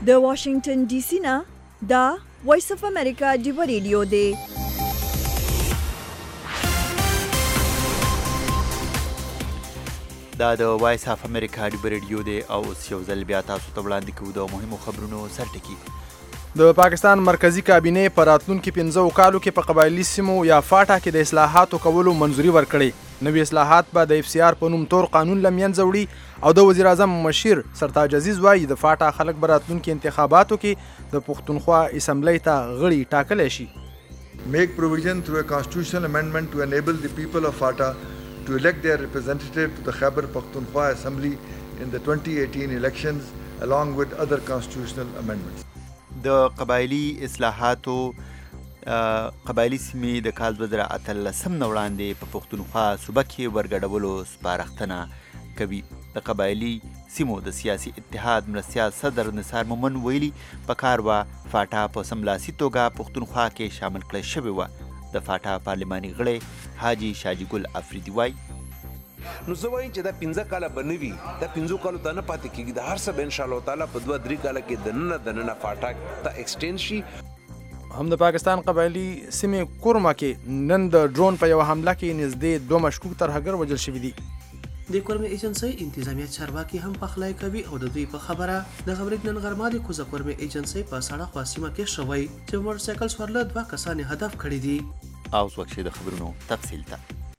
د واشنگټن ډي سي نه دا وایس اف امریکا ډیو ریډیو دی. دا د وایس اف امریکا ډیو ریډیو دی او اوس یو ځل بیا تاسو ته وړاندې کوو د مهمو خبرونو سرټکي. د پاکستان مرکزی کابینې په راتلونکو 15 کالو کې په قبایلي سیمو یا فاټا کې د اصلاحاتو کولو منځوري ورکړې. نوې اصلاحات به د FCR په نوم تور قانون له منځه وړي او د وزیر اعظم مشیر سرتاج عزیز وایي د فاټا خلک به راتلونکو انتخاباتو کې د پښتونخوا اسمبلی ته غړي ټاکلی شي. Make provision through a constitutional amendment to enable the people of FATA to elect their representative to the Khyber Pakhtunkhwa Assembly in the 2018 elections along with other constitutional amendments. د قبایلی اصلاحاتو قبایلی سیمې د کال 2018 نه وړاندې په پښتونخوا صوبه کې ورګډولو سپارښتنه کوي. د قبایلی سیمو د سیاسي اتحاد مرستیال صدر نثار مومن ویلي په کار وه فاټا په سملاسي توګه پښتونخوا کې شامل کړی شوې وه. د فاټا پارلماني غړی حاجي شاجي ګل افریدي وایي نو زه وایم چې دا 15 کاله به نه وي، دا 15 کالو ته نه پاتې کېږي، د هر څه به انشاءالله تعالی په 2-3 کاله کې دننه فاټا ته ایکسټینډ شي. هم د پاکستان قبایلي سیمې کورما کې نن د ډرون په یوه حمله کې نږدې 2 مشکوک ترهګر وژل شوي دي. د کورمې ایجنسۍ انتظامیه چارواکي هم پخلی کوي او د دوی په خبره د خبرې نن غرمه د کوزه کورمې ایجنسۍ په سړه خوا سیمه کې شوی چې موټرسایکل سوارله 2 کسان هدف کړي دي. اوس وخت د خبرونو تفصیل ته.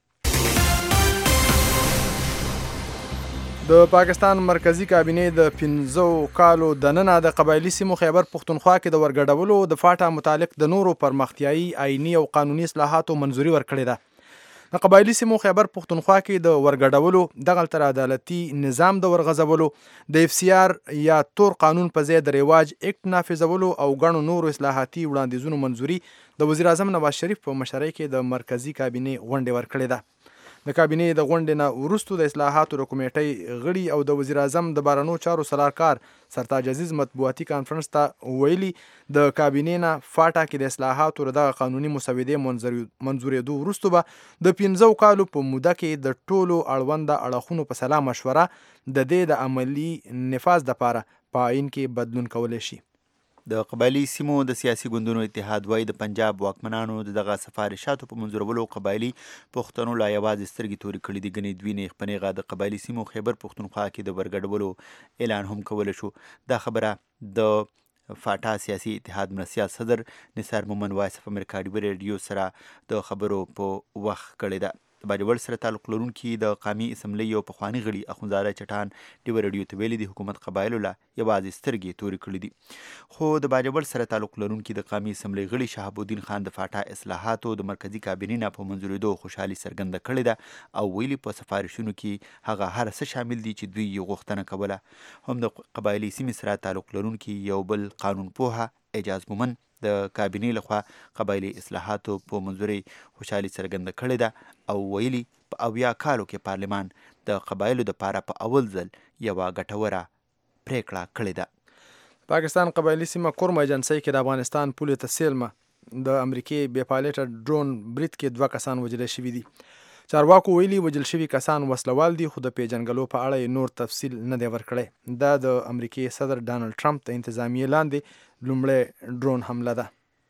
د پاکستان مرکزی کابینې د 15 کالو دننه د قبایلي سیمو خیبر پښتونخوا کې د ورګډولو د فاټا متعلق د نورو پرمختیایي آئینی او قانوني اصلاحاتو منځوري ورکړې ده. د قبایلي سیمو خیبر پښتونخوا کې د ورګډولو دغلته عدالتي نظام د ورغځولو د FCR یا تور قانون په ځای د رواج اکټ نافذولو او ګڼو نورو اصلاحاتي وړاندیزونو منځوري د وزیر اعظم نواز شریف په مشرۍ کې د مرکزی کابینې غونډه ورکړې ده. د کابینې د غونډې نه وروسته د اصلاحاتو د کمیټې غړي او د وزیر اعظم د بهرنیو چارو سلاکار سرتاج عزیز مطبوعاتي کانفرنس ته ویلي د کابینې نه فاټا کې د اصلاحاتو د قانوني مسودې منظورېدو وروسته به د 15 کالو په موده کې د ټولو اړونده اړخونو په سلا مشوره د دې د عملی نفاذ لپاره په آئین کې بدلون کولی شي. د قبایلی سیمو د سیاسي ګوندونو اتحاد وایي د پنجاب واکمنانو دغه سفارشاتو په منظورولو قبایلی پښتنو لا یوازې سترګې تورې کړې دي. ګنې دوی نیغ په نیغه د قبایلی سیمو خیبر پښتونخوا کې د ورګډولو اعلان هم کولی شو. دا خبره د فاټا سیاسي اتحاد مرستیال صدر نثار مومن وایس اف امریکا ډیو ریډیو سره د خبرو په وخت کړې ده. د باجوړ سره تعلق لرونکي د قامي اسمبلی یو پخواني غړي اخندزاده چټان ډیو ریډیو ته ویلي د حکومت قبایلو له یوازې سترګې تورې کړې دي. خو د باجوړ سره تعلق لرونکي د قامي اسمبلی غړي شهاب الدین خان د فاټا اصلاحاتو د مرکزی کابینې نه په منظورېدو خوشحالي څرګنده کړې ده او ویلي په سفارشونو کې هغه هر څه شامل دي چې دوی یې غوښتنه کوله. هم د قبایلي سیمې سره تعلق لرونکي یو بل قانون پوهه اعجاز مومن د کابینې لخوا قبایلی اصلاحاتو په منظوري خوشحالي څرګنده کړې ده او ویلي په 80 کالو کې پارلمان د قبایلو دپاره په اول ځل یوه ګټوره پریکړه کړې ده. پاکستان قبایلی سیمه کورما ایجنسۍ کې د افغانستان پولې ته سیلمه د امریکې بې پایلټه ډرون برید کې 2 کسان وژل شوي دي. چارواکو ویلي وژل شوي کسان وسلوال دي خو د پیژنګلو په اړه نور تفصیل نه دی ورکړی. دا د امریکې صدر ډانلډ ټرمپ د انتظامیې لاندې لومړی ډرون حمله ده.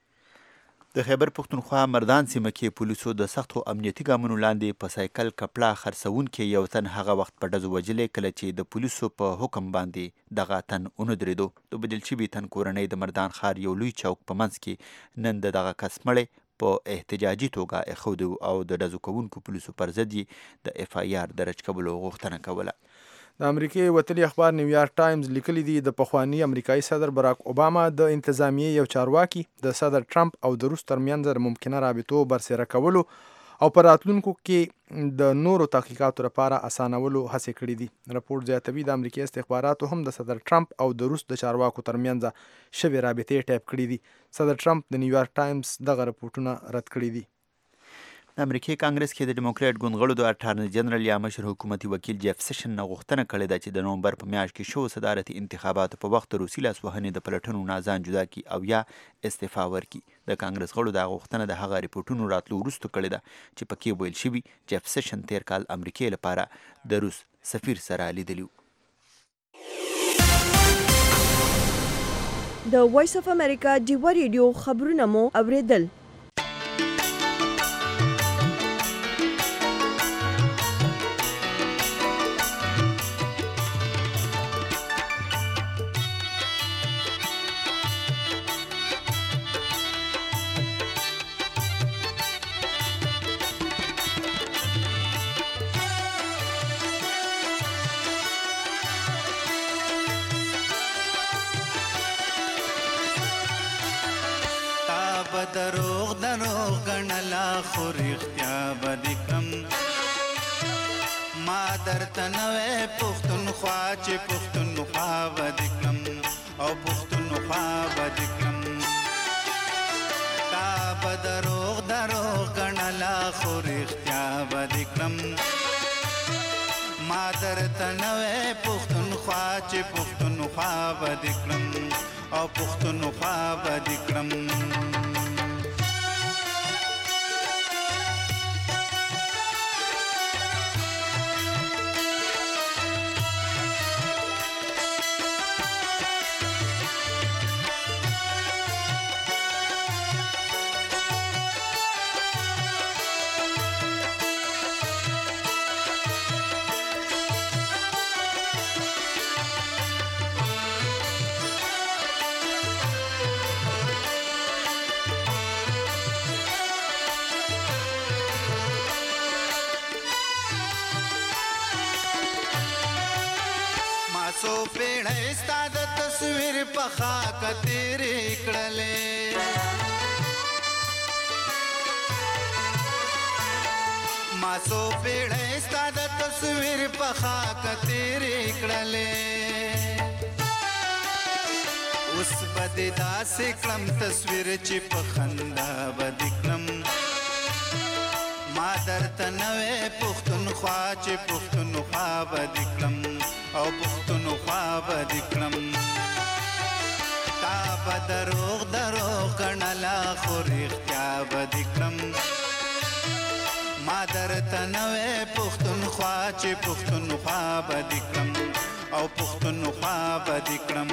د خیبر پښتونخوا مردان سیمه کې پولیسو د سختو امنیتي ګامونو لاندې په سایکل کپړه خرڅونکي یو تن هغه وخت په ډزو وژلی کله چې د پولیسو په حکم باندې دغه تن ونه درېدو. د وژل شوي تن کورنۍ د مردان ښار یو لوی چوک په منځ کې نن د دغه کس مړی په احتجاجي توګه ایښودو او د ډزو کوونکو پولیسو پر ضد یې د FIR درج کولو غوښتنه کوله. د امریکې وتلي اخبار نیویارک ټایمز لیکلي دي د پخواني امریکایي صدر براک اوباما د انتظامیې یو چارواکي د صدر ټرمپ او د روس ترمنځ د ممکنه رابطو برسېره کولو او په راتلونکو کې د نورو تحقیقاتو لپاره اسانولو هڅې کړې دي. راپور زیاتوي د امریکې استخباراتو هم د صدر ټرمپ او د روس د چارواکو ترمنځ شوې رابطې ټایپ کړې دي. صدر ټرمپ د نیویارک ټایمز دغه راپورټونه رد کړي دي. د امریکې کانګرس کې د ډیموکریټ ګوند غړو د اټارني جنرال یا مشر حکومتي وکیل جیف سیشن نه غوښتنه کړې ده چې د نومبر په میاشت کې شوو صدارتي انتخاباتو په وخت روسي لاسوهنې د پلټنو نه ځان جدا کړي او یا استعفا ورکړي. د کانګرس غړو دا غوښتنه د هغه ریپورټونو راتلو وروسته کړې ده چې پکې ویل شوي جیف سیشن تیر کال امریکې لپاره د روس سفیر سره لیدلی و. د وایس اف امریکا ډیوا ریډیو خبرونه مو اوریدل. دروغ گنلا خور اختیاب دکم ما درته نوې پښتونخوا چې پښتونخوا بدکم او پښتونخوا بدکم تا به دروغ گنلا خور اختیاب دکم ما درته نوې پښتونخوا چې پښتونخوا بدکم او پښتونخوا بدکم. سو پیړۍ ستا د تصویر په خاک تیرې کړلې ما سو پیړۍ ستا د تصویر په خاک تیرې کړلې اوس به دې داسې کړم تصویر چې په خندا به دې کړم ما درته نوې پښتونخوا چې پښتونخوا به دې کړم او پښتونخوا به دې کړم تا به دروغ ګڼله خو رښتیا به دې کړم ما درته نوې پښتونخوا چې پښتونخوا به دې کړم او پښتونخوا به دې کړم.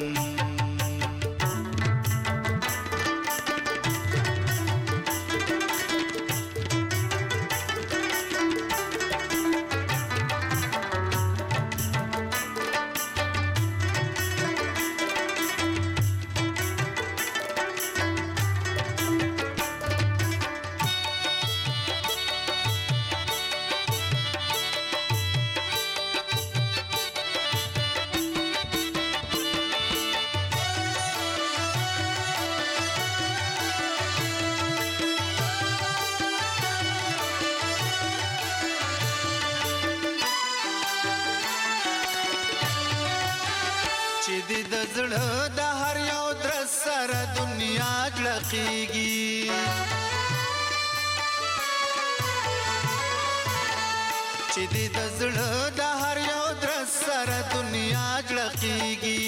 چې دې د زړه د هر یو درس سره دنیا جړقېږي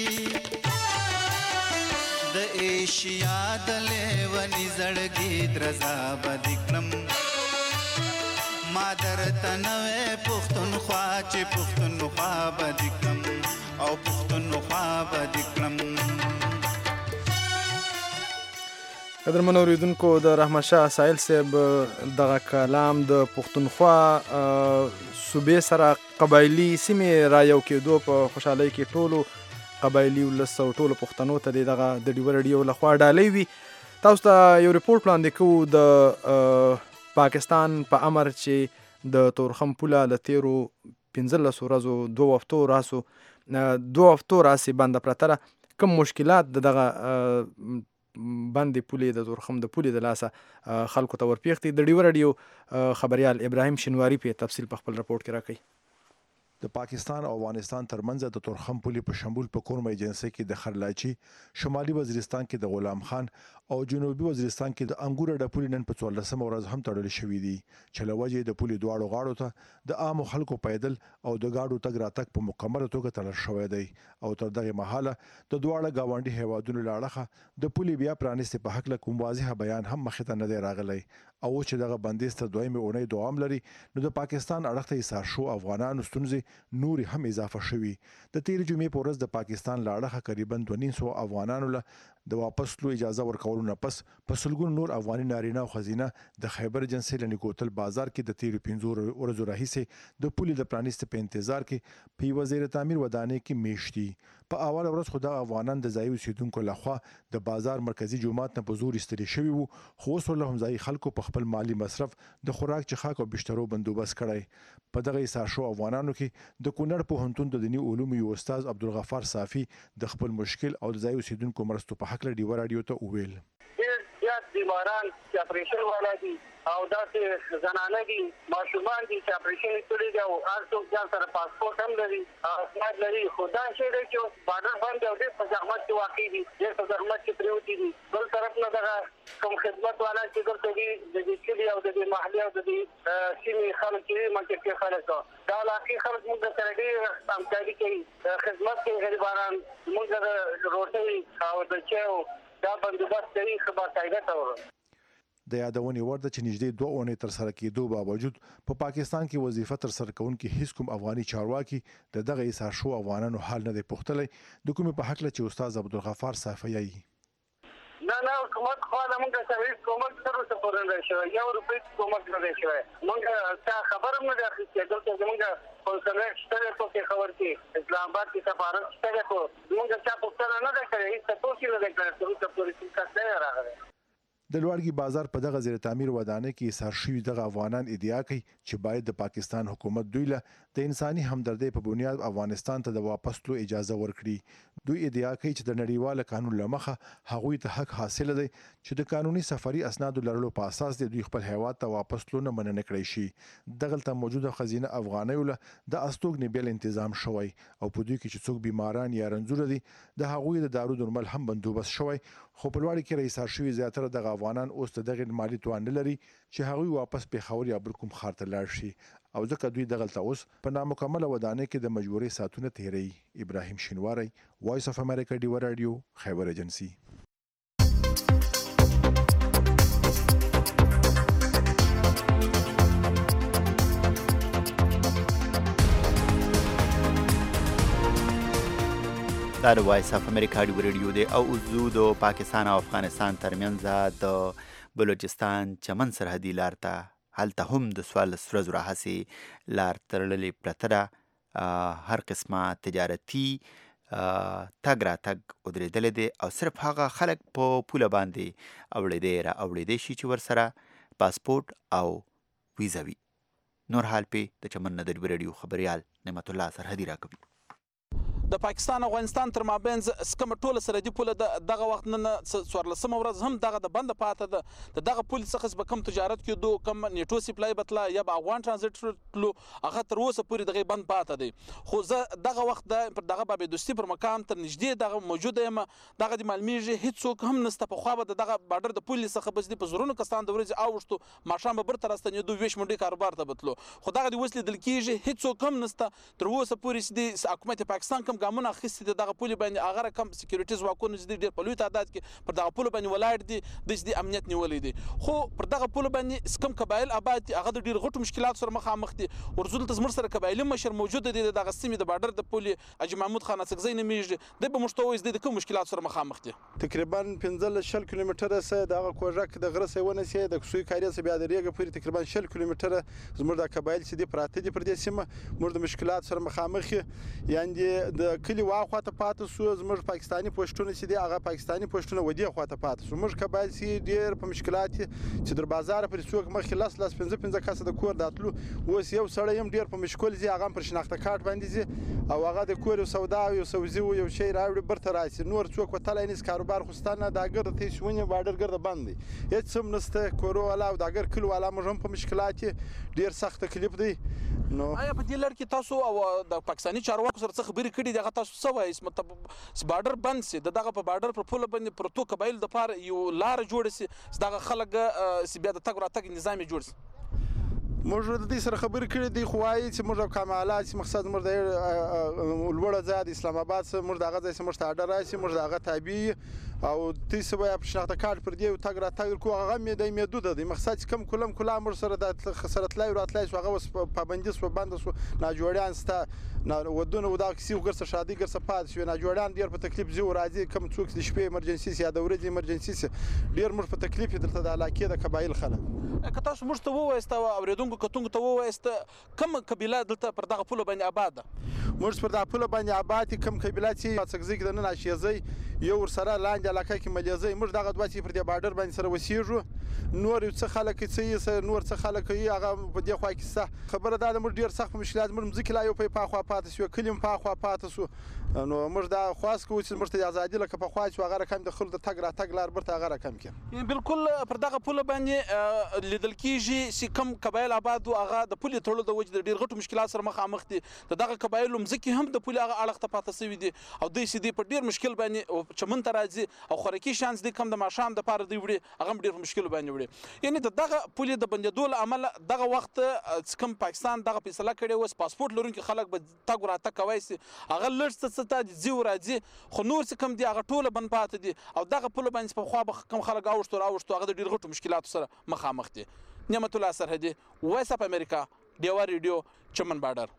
د ایشیا د لیوني زړګي درزا به دې کړم ما درته نوې پښتونخوا چې پښتونخوا به دې کړم او پښتونخوا به دې کړم. قدرمن اوریدونکو د رحمت شاه سایل صاحب دغه کلام د پښتونخوا صوبې سره قبایلي سیمې را یو کېدو په خوشحالۍ کې ټولو قبایلي ولس او ټولو پښتنو ته دغه د ډیوه رادیو لخوا ډالۍ وي. تاسو ته یو رپورټ وړاندې کوو د پاکستان په امر چې د تورخم پوله له تیرو 15 ورځو 2 هفتو راسې بنده پرته ده. کوم مشکلات دغه باندې پولې د تورخم د پولې د لاسه خلکو ته ورپېښتي د ډیوه رادیو خبريال ابراهیم شنواری په تفصیل په خپل رپورټ کې راکړي. د پاکستان او افغانستان ترمنځ د تورخم پولې په شمول په کورم ایجنسی کې د خرلاچي، شمالي وزیرستان کې د غلام خان او جنوبي وزیرستان کې د انګور ډپولې نن په 14 ورځ هم تړل شوې دي چې لوجه د پولې دواړو غاړو ته د عام خلکو پیدل او د گاډو تګ راتګ په مکمل توګه تړل شوی دی او تر دغه مهاله د دواړه گاونډي هیوادونو لاړه د پولې بیا پرانیستې په حق له کوم واضح بیان هم مخې ته نه دی راغلی او چې دغه بندیز تر دویمه اونۍ دوام لري نو د پاکستان اړخ ته ایثار شو افغانانو ستونزې نور هم اضافه شوي. د تیر جمعې په ورځ د پاکستان له اړخه تقریبا 200 افغانانو له د واپس تلو اجازه ورکولو نه پس په سلګونو نور افغاني نارینه او ښځینه د خیبر ایجنسۍ له نیکوتل بازار کې د تیرو 15 ورځو راهیسې د پولې د پرانیست په انتظار کې په یوه زیر تعمیر ودانۍ کې میشت دي. په اوله ورځ خو دغه افغانان د ځایي اوسیدونکو لخوا د بازار مرکزي جومات نه په زور ایستلي شوي وو، خو اوس ورله هم ځایي خلکو په خپل مالي مصرف د خوراک څښاک او بشترو بندوبست کړی. په دغه ایثار شو افغانانو کې د کونړ پوهنتون د دیني علومو یو استاد عبدالغفار صافي د خپل مشکل او د ځایي اوسیدونکو مرستو په هکله ډیوه راډیو ته وویل. زیات بیماران چې اپریشن والا دي او داسې زنانه دي ماشومان دي چې اپریشن یې کړي دي او هر څوک ځان سره پاسپورټ هم لري اسناد لري، خو دا شی دی چې بارډر باندې او ډېر په زحمت کې واقع دي، ډېر په زحمت کې پرېوتي دي. بل طرف نه دغه کوم خدمت والا چې دلته دي د دې کلي او د دې محلې او د دې سیمې خلک چې منطقې خلک دا علاقې خلک موږ سره ډېر همکاري کوي، خدمت کوي غریبانان، موږ د روټۍ او د چایو دا بندوبست کوي ښه باقاعده ډول. د یادونې وړ ده چې نږدې 2 اونۍ تر سره کېدو باوجود په پاکستان کې وظیفه تر سره کوونکي هیڅ کوم افغاني چارواکي د دغه ایثار شو افغانانو حال نه دی پوښتلی. د کومې په هکله چې استاد عبدالغفار صافي یې نه حکومت خو له موږ سره هیڅ کومک تر اوسه پورې نه شوی، یو روپۍ کومک نه دی شوی. موږ تا خبر هم نه دی اخیستی، دلته زموږ کنسولیټ شته دی په پېښور کې، اسلام آباد کې سفارت شته دی، خو موږ چا پوښتنه نه ده کړې، هیڅ تپوس یې نه دی کړی، تر اوسه پورې کوم کس نه دی راغلی. د لوړګي بازار په دغه زیر تعمیر ودانۍ کې ایثار شوي دغه افغانان ادعا کوي چې باید د پاکستان حکومت دوی له د انساني همدردۍ په بنیاد افغانستان ته د واپس تلو اجازه ورکړي. دوی ادعا کوي چې د نړیوال قانون له مخه هغوی ته حق حاصل دی چې د قانوني سفري اسنادو لرلو په اساس د دوی خپل هیواد ته واپس تلو نه مننه کړی شي. دغلته موجوده خزینه افغانیو له د استوګنې بیل تنظیم شوی او په دوی کې چې څوک بیماران یا رنځور دي د هغوی د دارو درمل هم بندوبست شوی، خو په لوړ کې ایثار شوي زیاتره دغه افغانان اوس دغه مالی توان نه لري چې هغوی واپس پېښور یا بل کوم ښار ته لاړ شي او ځکه دوی دغلته اوس په نامکمله ودانۍ کې د مجبورۍ ساعتونه تیروي. ابراهیم شینواری، وایس اف امریکا، ډیوه راډیو، خیبر ایجنسي. دا د وایس اف امریکا ډیوه راډیو دی او اوس د پاکستان او افغانستان ترمنځ د بلوچستان چمن سرحدي لار ته هلته هم د 14 ورځو راهیسې لار تړلې پرته ده. هر قسمه تجارتي تګ راتګ ودرېدلی دی او صرف هغه خلک په پوله باندې اوړېدی را اوړېدی شي چې ورسره پاسپورټ او ویزه وي. نور حال پې د چمن نه د ډیوه راډیو خبریال نعمت الله سرحدي راکوي. د پاکستان او افغانستان تر مابینځ کومه ټوله سرحدي پوله دغه وخت نن 14مه ورځ هم دغه د بنده پاته ده. د دغه پولې څخه به کوم تجارت کېدو، کوم نیټو سپلای به تله یا به افغان ټرانزیټ تلو، هغه تر اوسه پورې دغه بند پاته دی. خو زه دغه وخت پر دغه بابېدوستي پر مقام تر نږدې دغه موجوده یم. دغه د معلومیږي هېڅوک هم نسته. پخوا به د دغه بارډر د پولې څخه بس په زرونو کسان د ورځې اوښتو، ماښام به برته راستنېدو، ویش منډې کاروبار ته به تلو. خو دغه د اوس لیدل کېږي هېڅوک هم نسته. تر اوسه پورې چې د حکومت پاکستان کوم ګامونه اخیستي دي دغه پولې باندې، هغه کم سکیورټي ځواکونه چې دي ډېر په لوی تعداد کې پر دغه پوله باندې ولاړ دي، داسې د امنیت نیولی دی. خو پر دغه پوله باندې کوم قبایل آباد دي، هغه د ډېر غټو مشکلاتو سره مخامخ دي. ورزو دلته زموږ سره قبایلي مشر موجوده دی، دغه سیمې د بارډر د پولې حاجي محمود خان اڅکزی نومېږي. دی به موږ ته وایي د کوم مشکلاتو سره مخامخ دي. تقریبا 15 کیلومتره سه دغه کوژک د غره سیونه سي د کوسوي کاریه سه بیا د ریګه پورې تقریبا 6 کیلومتره زموږ د قبایل چې دي پراته دي پر دې سیمه. موږ د مشکلات سره مخامخ یعنی د کلی واخوا ته پاتې سو. زموږ پاکستاني پوسټونه چې دي هغه پاکستاني پوسټونه ودی خوا ته پاتې سو. موږ قبایل چې ډېر په مشکلات چې در بازار پر څوک مخې لاس 15 کسه د کور داتلو. اوس یو سړی هم ډېر په مشکل زی هغه پر شناخته کارت باندې زی او هغه د کور سودا او سوزي او یو شی راوړي برته راشي. نور څوک وتلای نه کاروبار خوستانه د اگر ته شونه بارډر ګرځ باندې هیڅ هم نسته. کورو والا او د اگر کلو والا موږ هم په مشکلات ډېر سخت تکلیف دی. نو آیا په دې لړ کې تاسو او د پاکستاني چارواکو سره څه خبرې کړې دي؟ هغه تاسو څه وایي مطلب بارډر بند سي، دغه په بارډر پر پوله باندې پر تو قبایل د پاره یو لار جوړ سي، دغه خلک بیا د تګ راتګ نظام جوړ سي. موږ د دې سره خبرې کړې دي، خو وایي چې موږ کمالات چې مقصد موږ د لوړه ځای د اسلام آباد سره موږ دغه ځای موږ ته اډر راشي، موږ دغه تابع او تی سبا یا شناخته کارت پر دی او تاګ را تاګ کو هغه مې د محدود دی مقصد کم کلم کلا امر سره د خسارت لای راتلای شو هغه پابندي سو بند سو ناجوړیان ستا ودونه ودا کسی وګرسه شادي ګرسه پات شو ناجوړیان ډیر په تکلیف زو راځي کم څوک د شپې ایمرجنسي یا د ورځې ایمرجنسي ډیر مر په تکلیف درته د علاقې د قبایل خلک که تاسو موږ ته ووایست او اوریدونکو کتونکو ته ووایست کوم قبیله دلته پر دغه پوله باندې آباد ده موږ پر دغه پوله باندې آباد کم قبیله چې څنګه کې د نن اشیزي یو ور سره لاندې علاقه کې ملیزي موږ دغه دوه چې پر دې بارډر باندې سره وسیږو نور یو څه خلک چې نور څه خلک یې هغه په دې خوا کې څه خبره ده موږ ډیر سخت مشکلات موږ ځکه لا یو په خوا پاتې شو کلیم په خوا پاتې شو نو موږ دا خواست کوو چې موږ ته ازادي لکه په خوا چې هغه رقم د خلکو د تګ را تګ لار برته هغه رقم کې بالکل پر دغه پوله باندې لیدل کیږي چې کم قبایل آباد او هغه د پولې تړلو د وجې د ډیر غټو مشکلات سره مخامخ دي دغه قبایل مزکه هم د پولې هغه اړخ ته پاتې شوی دي او دوی سي دي په ډیر مشکل باندې چمن ته راځي او خورکی شانس دي کم د ماشام د پاره دی وړي هغه ډیر مشکل باندې وړي یعنی دغه پولې د بندیدو عمل دغه وخت کم پاکستان دغه فیصله کړي وس پاسپورت لرونکي خلک به تګ را تک کوي هغه لړ څه زی راځي خو نور څه کم دي هغه ټوله بند پاتې دي او دغه پوله باندې په خوا کم خلک اوښتو هغه د ډیر غټو مشکلاتو سره مخامخ دي نعمت الله سرحدي وایس اف امریکا ډیوا ریډیو چمن بارډر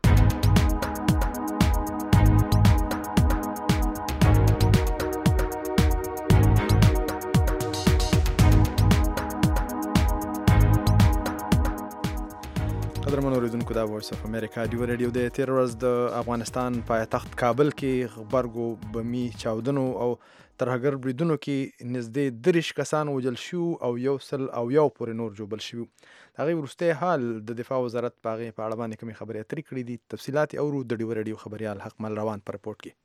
قدرمن اوریدونکو دا وایس اف امریکا ډیوا ریډیو د تیر ورځ د افغانستان پایتخت کابل کې خبرګو بمی چاودنو او ترهګر بریدونو کې نږدې 30 کسان وژل شو او 100 پورې نور جوړل شو هغه ورسته حال د دفاع وزارت باغې په اړه باندې کومې خبرې اترې کړې دي تفصيلات اورو د ډیوا ریډیو خبريال حق مل روان پر رپورت کې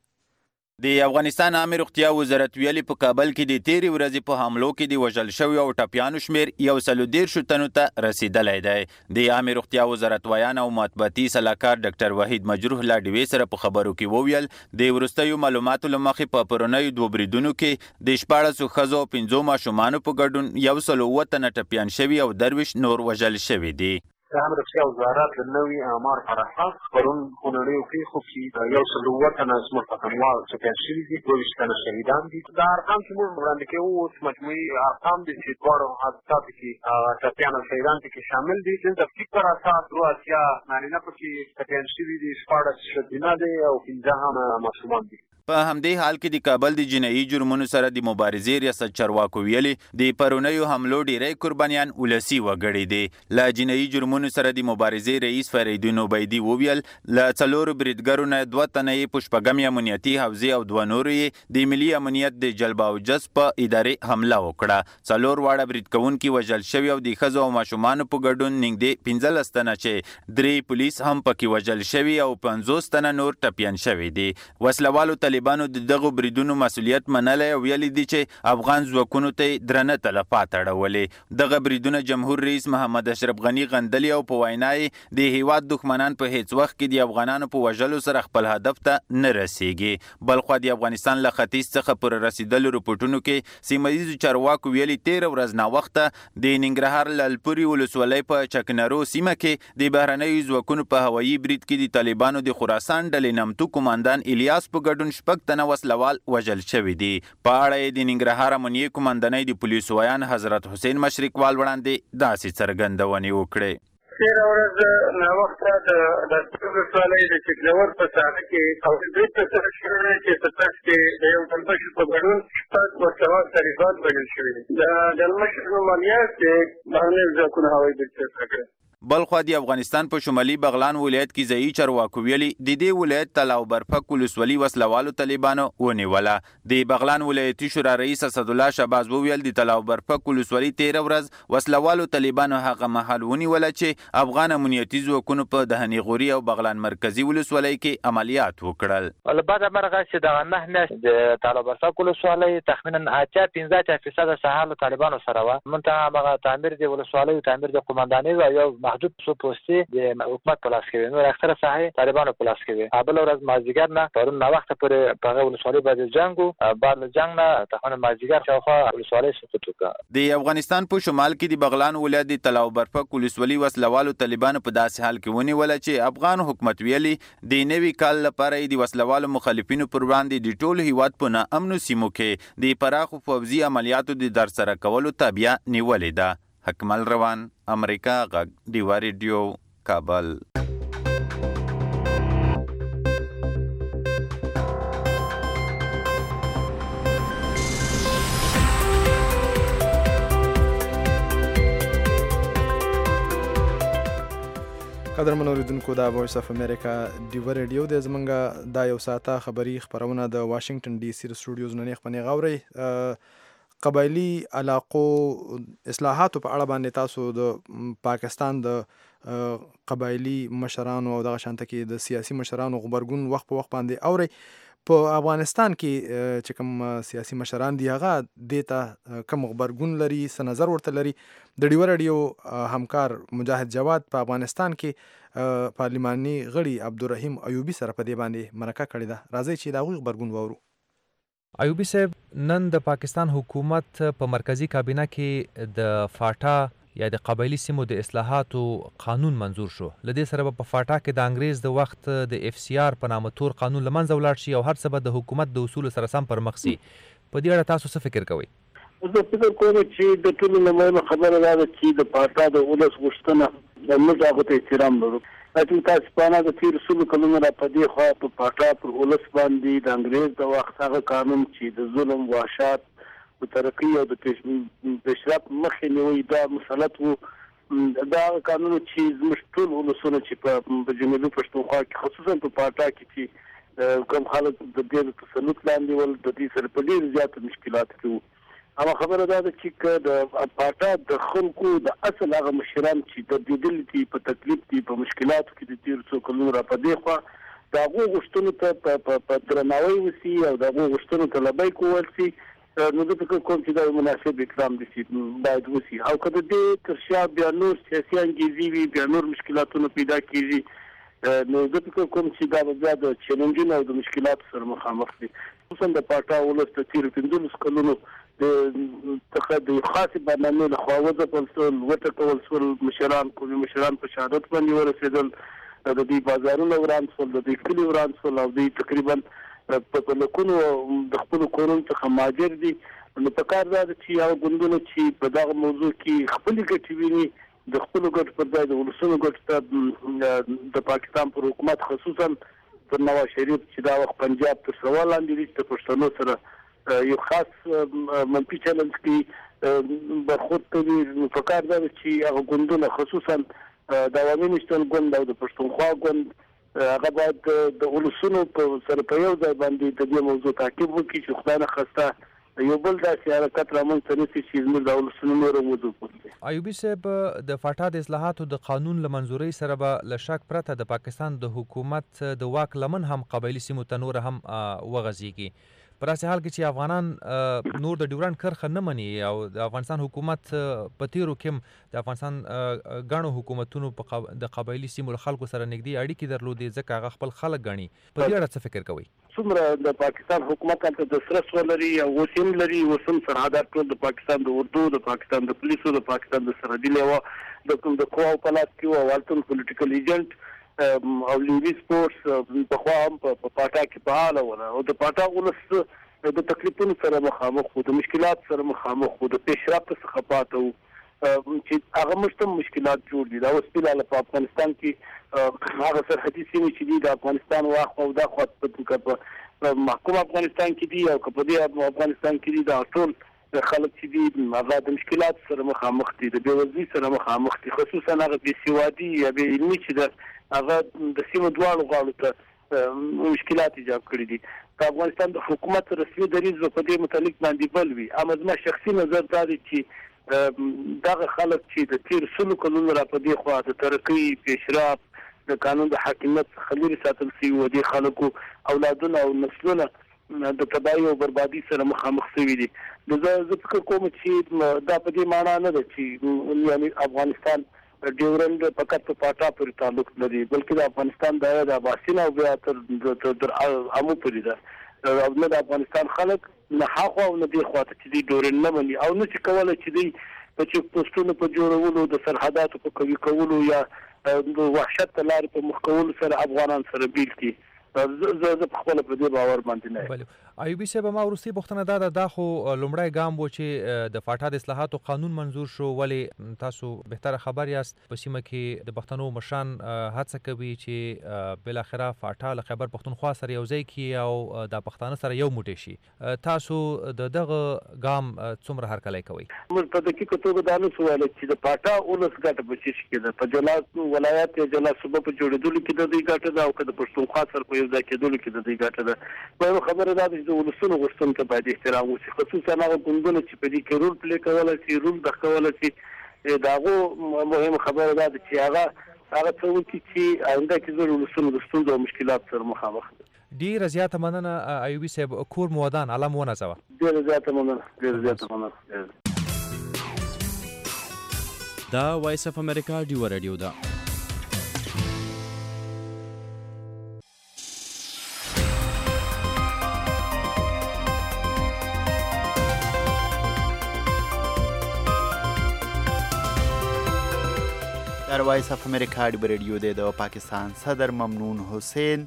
د افغانستان عامه روغتیا وزارت ویلي په کابل کې د تیرې ورځې په حملو کې د وژل شوي او ټپیانو شمیر 113 تنو ته رسیدلی دی د عامه روغتیا وزارت ویان او مطبوعاتي سلاکار ډاکټر وحید مجروح لا ډیوي سره په خبرو کې وویل د وروستیو معلوماتو لمخې په پرونیو دوه بریدونو کې د 14 ښځو او 5 ماشومانو په ګډون 107 تنه ټپیان شوي او 23 نور وژل شوي دي د عامه روغتیا وزارت د نوي اعمار پر اساس پرون خونړیو پیښو کې 107 تنه زموږ وطنوال ټپیان شوي دي 22 تنه شهیدان دي دا ارقام چې موږ وړاندې کوو اوس مجموعي ارقام دي چې دواړو حادثاتو کې ټپیان او شهیدان پکې شامل دي د تفکیک پر اساس 83 نارینه پکې ټپیان شوي دي 14 ښځینه دي او 15 هم ماشومان دي په همدې حال کې د کابل د جنایي جرمونو سره د مبارزې ریاست چارواکو ویلي د پرونیو حملو ډیری قربانیان ولسی وګړي دي له جنایي جرمونو سره د مبارزې رئیس فریدون عبیدي وویل له څلورو بریدګرو نه 2 تنه یې په شپږم امنیتي حوزې او 2 نور یې د ملي امنیت د جلب او جذب په ادارې حمله وکړه څلور واړه برید کوونکي وژل شوي او د ښځو او ماشومانو په ګډون نږدې 15 تنه چې 3 پولیس هم پکې وژل شوي او 50 تنه نور ټپیان شوي دي وسلوالو طالبانو د دغه بریدونو مسؤلیت منلی او ویلي دي چې افغان ځواکونو ته درنه تلفات اړولې دغه بریدونه جمهور رئیس محمد اشرف غني غندلي او په وینا یې د هیواد دښمنان په هیڅ وخت کې د افغانانو په وژلو سره خپل هدف ته نه رسیږي بلخو د افغانستان له ختیځ څخه پر رسیدلو رپورټونو کې سیمه ییزو چارواکو ویلي 13 ورځ ناوخته د ننګرهار لالپوري ولسوالۍ په چکنرو سیمه کې د بهرنیو ځواکونو په هوایي برید کې د طالبانو د خراسان ډلې نمتو قوماندان الیاس په ګډون شپږ تنه وسلوال وژل شوي دي په اړه یې د ننګرهار امنیې قومندانۍ د پولیسو ویان حضرت حسین مشرقوال وړاندې داسې څرګندونې وکړې 13 ورځ ناوخته د ولسوالۍ د چکنور په ساحه کې او د ترسره شوی چې په تاسو کې د یو دلمشر په ګډون شپږ وسلوال طالبان بلل شوي دي د دلمشر عملیات د بهرنیو ځواکونو هوایي برید ترسره کړی بلخو د افغانستان په شمالي بغلان ولایت کې ځایي چارواکو ویلي د دې ولایت تل او برفک ولسوالي وسلوالو طالبانو ونیوله د بغلان ولایتي شورا رئیس اسدالله شهباز وویل د تل او برفک ولسوالي 13 ورځ وسلوالو طالبانو هغه مهال ونیوله چې افغان امنیتي ځواکونو په دهنی غوري او بغلان مرکزی ولسوالۍ کې عملیات وکړل البته مرغه چې د نه نه د تل او برفک ولسوالۍ تخمینا 15% ساحه طالبانو سره و منتها هغه تعمیر د ولسوالۍ تعمیر د قومندانۍ او یو محدود څو پوستې د حکومت په لاس کې وي، نور اکثره ساحې طالبانو په لاس کې وي. بله ورځ مازدیګر نه پرون ناوخته پورې په هغه ولسوالۍ باندې جنګ و. بعد له جنګ نه تقریبا مازدیګر شاوخوا ولسوالۍ سقوط وکړه. د افغانستان په شمال کې د بغلان ولایت د تل او برفک ولسوالۍ وسلوالو طالبانو په داسې حال کې ونیوله چې افغان حکومت ویلي د نوي کال لپاره د وسلوالو مخالفینو پر وړاندې د ټول هیواد په ناامنو سیمو کې د پراخو پوځي عملیاتو د ترسره کولو تابع نیولې ده. حکمل روان، امریکا غږ، ډیوا ریډیو، کابل. قدرمن اوریدونکو، دا وایس اف امریکا ډیوا ریډیو د زمونږ دا یو ساعته خبری خبرونه د واشنگټن ډي سي سټوډیوز نه خپنې غوړي. قبایلی علاقو اصلاحاتو په اړه باندې تاسو د پاکستان د قبایلی مشرانو او دغه شانته کې د سیاسي مشرانو غبرګون وخت په وخت باندې اوري. په افغانستان کې چې کوم سیاسي مشران دي هغه دیته کوم غبرګون لري، څه نظر ورته لري؟ د ډیوا ریډیو همکار مجاهد جواد په افغانستان کې پارلماني غړي عبدالرحیم ایوبي سره په دې باندې مرکه کړې ده. راځي چې د هغوی غبرګون واورو. ایوبي صاحب، نن د پاکستان حکومت په مرکزی کابینه کې د فاټا یا د قبایلی سیمو د اصلاحاتو قانون منظور شو. لدې سره په فاټا کې د انګریز د وخت د اف سی آر په نامه تور قانون لمنځه ولاړ شي او هر څه به د حکومت د اصول سره سم پر مخ سي. په دې اړه تاسو څه فکر کوئ؟ زه فکر کوم چې د ټولو لمنه خبره ده چې د فاټا د ولس غوښتنه د موږ هغه ته احترام لرو. لکه تاسو په اړه د تیر څو کلونو را پدې خو په فاټا پر ولس باندې د انګریز د وخت هغه قانون چې د ظلم، وحشت او ترقی او د پیشرفت مخې نیوي دا مسلط وو. دا قانون چې زموږ ټول ولسونه چې په جنوبي پښتونخوا کې خصوصا په فاټا کې چې کوم خلک د دې تسلط لاندې ول، د دې سره په ډېر زیات مشکلات کې وو. اما خبره دا ده چې د فاټا د خلکو د اصل هغه مشران چې د دې دي په تکلیف دي، په مشکلاتو کې د تیر څو کلونو را پدې خو دا غوښتنو ته په درناوی وسی او دا غوښتنو ته لبیک کول سي. نو د فکر کوم چې دا مناسب اقدام دي باید وسی. او کله دې تر شا بیا نور سیاسي انګیزې وي، بیا نور مشکلاتونه پیدا کیږي، نو د فکر کوم چې دا بیا د چیلنجونو او د مشکلاتو سره مخامخ دي. خصوصا د پاټا ولس د تیر 15 کلونو د خاصې برنامې له خوا وځپل شول، وټکول شول، مشران په شهادت باندې ورسېدل، د دې بازارونه وران شول، د دې کلي وران شول او دوی تقریبا په لکونو د خپل کورونو څخه مهاجر دي. نو په کار دا چې هغه ګوندونه چې په دغه موضوع کې خپل ګټې ویني، د خپل ګټ پر ځای د ولسونو ګټ ته د پاکستان پر حکومت خصوصا پر نواز شریف چې دا وخت پنجاب تر سوال لاندې دي، د پښتنو سره یو خاص منفي چلند کې برخورد کوي. نو په کار دا چې هغه ګوندونه خصوصا د عوامي نشتن ګوند او د پښتونخوا ګوند هغه باید د ولسونو سره په یو ځای باندې د دې موضوع تعقیب وکړي چې خدای نه خواسته یو بل داسې حرکت رامنځته نه شي چې زموږ د ولسونو نور موضوع وکړي. ایوبي صاحب، د فاټا د اصلاحاتو د قانون له منظورۍ سره به له شک پرته د پاکستان د حکومت د واک لمن هم قبایلي سیمو ته نور هم وغځېږي. په داسې حال کې چې افغانان نور د ډیورنډ کرښه نه مني او د افغانستان حکومت په تیرو کې د افغانستان ګڼو حکومتونو د قبایلي سیمو له خلکو سره نږدې اړیکې درلودې ځکه هغه خپل خلک ګڼي. په دې اړه څه فکر کوئ؟ څومره د پاکستان حکومت هلته د سره سوه لري او اوس هم لري، اوس هم سرحدات ټول د پاکستان د اردو، د پاکستان د پولیسو، د پاکستان د سرحدي لیوا د قواو په لاس کې وو. هلته پولیټیکل ایجنټ او لیوي سپورټس پخوا هم په فاټا کې فعاله وه او د فاټا ولس د تکلیفونو سره مخامخ وو، د مشکلات سره مخامخ وو، د پیشرفت څخه پاته وو چې هغه موږ ته مشکلات جوړ دي. دا اوس فلحال په افغانستان کې هغه سرحدي سیمې چې دي د افغانستان واخوا او دا خوا په محکوم افغانستان کې دي او که په دې افغانستان کې دي، دا ټول خلک چې دي هغه د مشکلات سره مخامخ دي، د بېوزلۍ سره مخامخ دي، خصوصا هغه بېسوادي یا بې علمي چې ده هغه د سیمو دواړو غاړو ته مشکلات ایجاد کړي دي. د افغانستان د حکومت رسمي دریځ په دې متعلق باندې بل وي. اما زما شخصي نظر دا دی چې دغه خلک چې د تیر 100 کلونو را په دې خوا د ترقۍ، پیشرفت، د قانون د حاکمیت څخه لرې ساتل شوي وو، د خلکو اولادونه او نسلونه د تباهي او بربادي سره مخامخ شوي دي. زه فکر کوم چې دا په دې معنا نه ده چې یعنې افغانستان ډیورنډ فقط په پاټا پورې تعلق لري بلکې د افغانستان د اباسین او بیا تر عامو پورې ده او نه د افغانستان خلک نه هاخوا او نه دې خواته چې دوی ډیورنډ نه مني او نه چې کولی چې دوی په چیک پوسټونو په جوړولو د سرحداتو په قوي کولو یا د وحشت ته لارې په مخ کولو سره افغانان سره بیل کړي. زه په خپله په دې باور باندې نه یم. ایوبي صاحب ما وروستۍ پوښتنه دا خو لومړی ګام و چې د فاټا د اصلاحاتو قانون منظور شو ولې تاسو بهتره خبر یاست په سیمه کې د پښتنو مشران هڅه کوي چې بالاخره فاټا له خیبر پښتونخوا سره یو ځای کړي او د پښتانه سره یو موټی شي. تاسو د دغه ګام څومره هرکلی کوئ؟ موږ په دقیقه توګه دا نشو ویلی چې د فاټا اولس ګټه په څه شي کې ده. په جلا ولایت یا جلا صوبه په جوړېدلو کې د دوی ګټه ده او که د پښتونخوا سره په یو ځای کېدلو کې د دوی ګټه ده. یوه خبره دا ده د ولسونو غوښتنو ته باید احترام وشي خصوصا هغه ګوندونه چې په دې کې رول پلی کولی شي رول د کولی شي د هغو مهمه خبره دا ده چې هغه څه وکړي چې آینده کې زه ولسونو د ستونزو او مشکلاتو سره مخامخ دي. ډېره زیاته مننه ایوبي صاحب کور مو ودان الله مو ونازوه. ډېره زیاته مننه. دا وایس اف امریکا ډیو رادیو ده. در وایس اف امریکا ډیو رادیو د پاکستان صدر ممنون حسین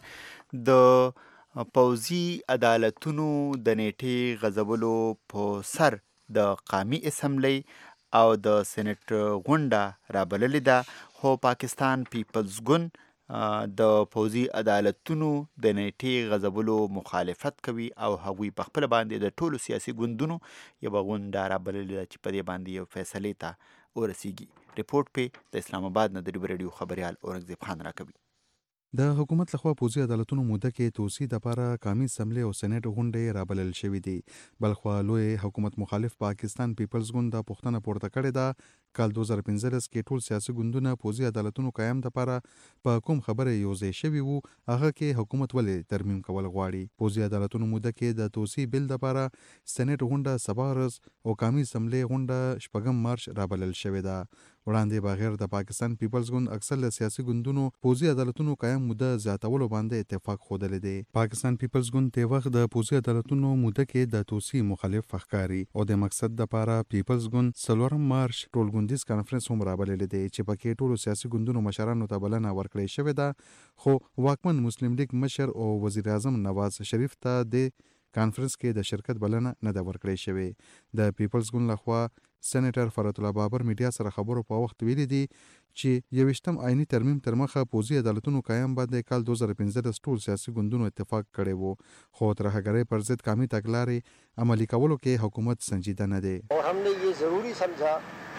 د پوځي عدالتونو د نیټې غځولو په سر د قومي اسمبلی او د سېنیټ غونډه رابللې ده خو پاکستان پیپلز ګوند د پوځي عدالتونو د نیټې غځولو مخالفت کوي او هغوی په خپل باندې د ټولو سیاسي ګوندونو یوه غونډه رابللې ده چې په دې باندې یو فیصلې ته ورسیږي. ریپورت په د اسلام آباد نه د ډیو رادیو خبريال اورنګزیب خان راکوي. د حکومت لخوا پوځي عدالتونو موده کې توسیع دپاره قومي اسمبلی او سېنیټ غونډې رابلل شوې دي. بلخوا لوی حکومت مخالف پاکستان پیپلز ګوند دا پوښتنه پورته کړې ده کال 2015 کې ټول سیاسي ګوندونه پوځي عدالتونو قیام دپاره په کوم خبره یوځای شوي وو هغه کې حکومت ولې ترمیم کول غواړي. پوځي عدالتونو موده کې د توسیع بل دپاره سېنیټ غونډه سبا ورځ او قومي اسمبلی غونډه 8 مارچ رابلل شوې ده. وړاندې بغیر د پاکستان پیپلز ګوند اکثر له سیاسي ګوندونو پوځي عدالتونو قیام موده زیاتولو باندې اتفاق ښودلی دی. پاکستان پیپلز ګوند ته وخت د پوځي عدالتونو موده کې د توسیع مخالف ښکاري او د مقصد دپاره پیپلز ګوند 4 مارچ ټولګوندیز کانفرنس هم رابللی دی چې پکې ټولو سیاسي ګوندونو مشرانو ته بلنه ورکړې شوې ده خو واکمن مسلم لیگ مشر او وزیر اعظم نواز شریف ته د کانفرنس کې د شرکت بلنه نه ده ورکړې شوې. د پیپلز ګوند لخوا سېنیټر فرات الله بابر میډیا سره خبرو په وخت ویلي دي چې 21م آئینی ترمیم تر مخه پوځي عدالتونو قیام باندې کال 2015 ټول سیاسي ګوندونو اتفاق کړی وو خو ترهګرۍ پر ضد قومي تګلارې عملي کولو کې حکومت سنجیده نه دی. اور ہم نے یہ ضروری سمجھا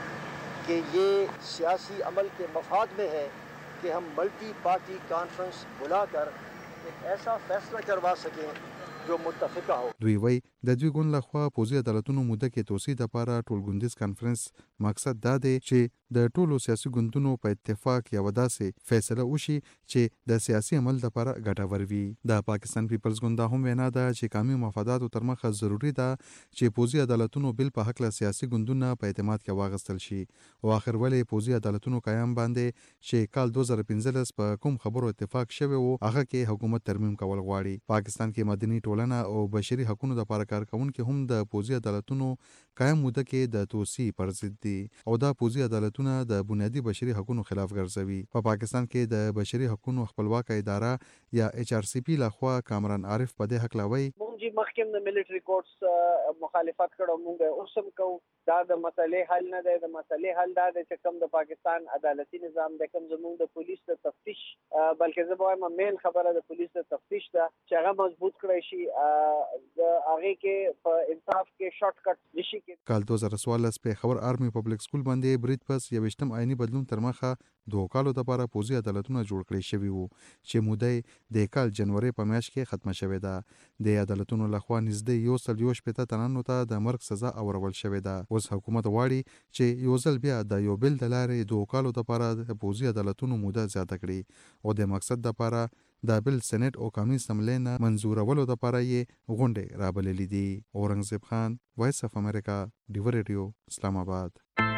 کہ یہ سیاسی عمل کے مفاد میں ہے کہ ہم ملٹی پارٹی کانفرنس بلا کر ایک ایسا فیصلہ کروا سکیں جو متفقه هو. دوی وای د دوی ګوند لخوا پوځي عدالتونو موده کې توسیع دپاره ټولګوندیز کانفرنس مقصد دا دی چې د ټولو سیاسي ګوندونو په اتفاق یوه داسې فیصله وشي چې د سیاسي عمل دپاره ګټور وي. د پاکستان پیپلز ګوند دا هم وینا ده چې قومي مفاداتو تر مخه ضروري ده چې پوځي عدالتونو بل په هکله سیاسي ګوندونه په اعتماد کې واخیستل شي او آخر ولې پوځي عدالتونو قیام باندې چې کال 2015 په کوم خبرو اتفاق شوی وو هغه کې حکومت ترمیم کول غواړي. پاکستان کې مدني ټولنه او بشري حقوقو لپاره کار کوونکي هم د پوځي عدالتونو قیام موده کې د توسیع پر ضد دي او دا پوځي عدالتونه د بنیادي بشري حقوقو خلاف ګرځوي. په پاکستان کې د بشري حقوقو خپلواک اداره یا HRCP لخوا کامران عارف په دې حق لاوي چې مخکې د ملټري کورټس مخالفت کړو موږ اوسم کو دا د مسلې حل نه دی. د مسلې حل دا دی چې کوم د پاکستان عدالتي نظام د کوم زموږ د پولیس د تفتیش بلکې زه وایم مین خبره د پولیس د تفتیش ده چې هغه مضبوط کړی شي د هغه کې په انصاف کې شارټ کټ نشي کې. کال 2014 په خبر آرمي پبلک سکول باندې برید پس 21م آئینی بدلون تر مخه 2 کالو لپاره پوځي عدالتونه جوړ کړی شوی وو چې موده د کال جنوري په میاشت کې ختمه شوې ده. د عدالتونو لخوا نږدې 150 تنانو ته د مرګ سزا اورول شوې ده. اوس حکومت غواړي چې یو ځل بیا د یو بل د لارې 2 کالو لپاره د پوځي عدالتونو موده زیاته کړي او د مقصد لپاره د بل سېنیټ او قومي اسمبلی نه منظورولو لپاره یې غونډې رابللې دي. اورنګزیب خان، وایس اف امریکا، ډیو رادیو، اسلام آباد.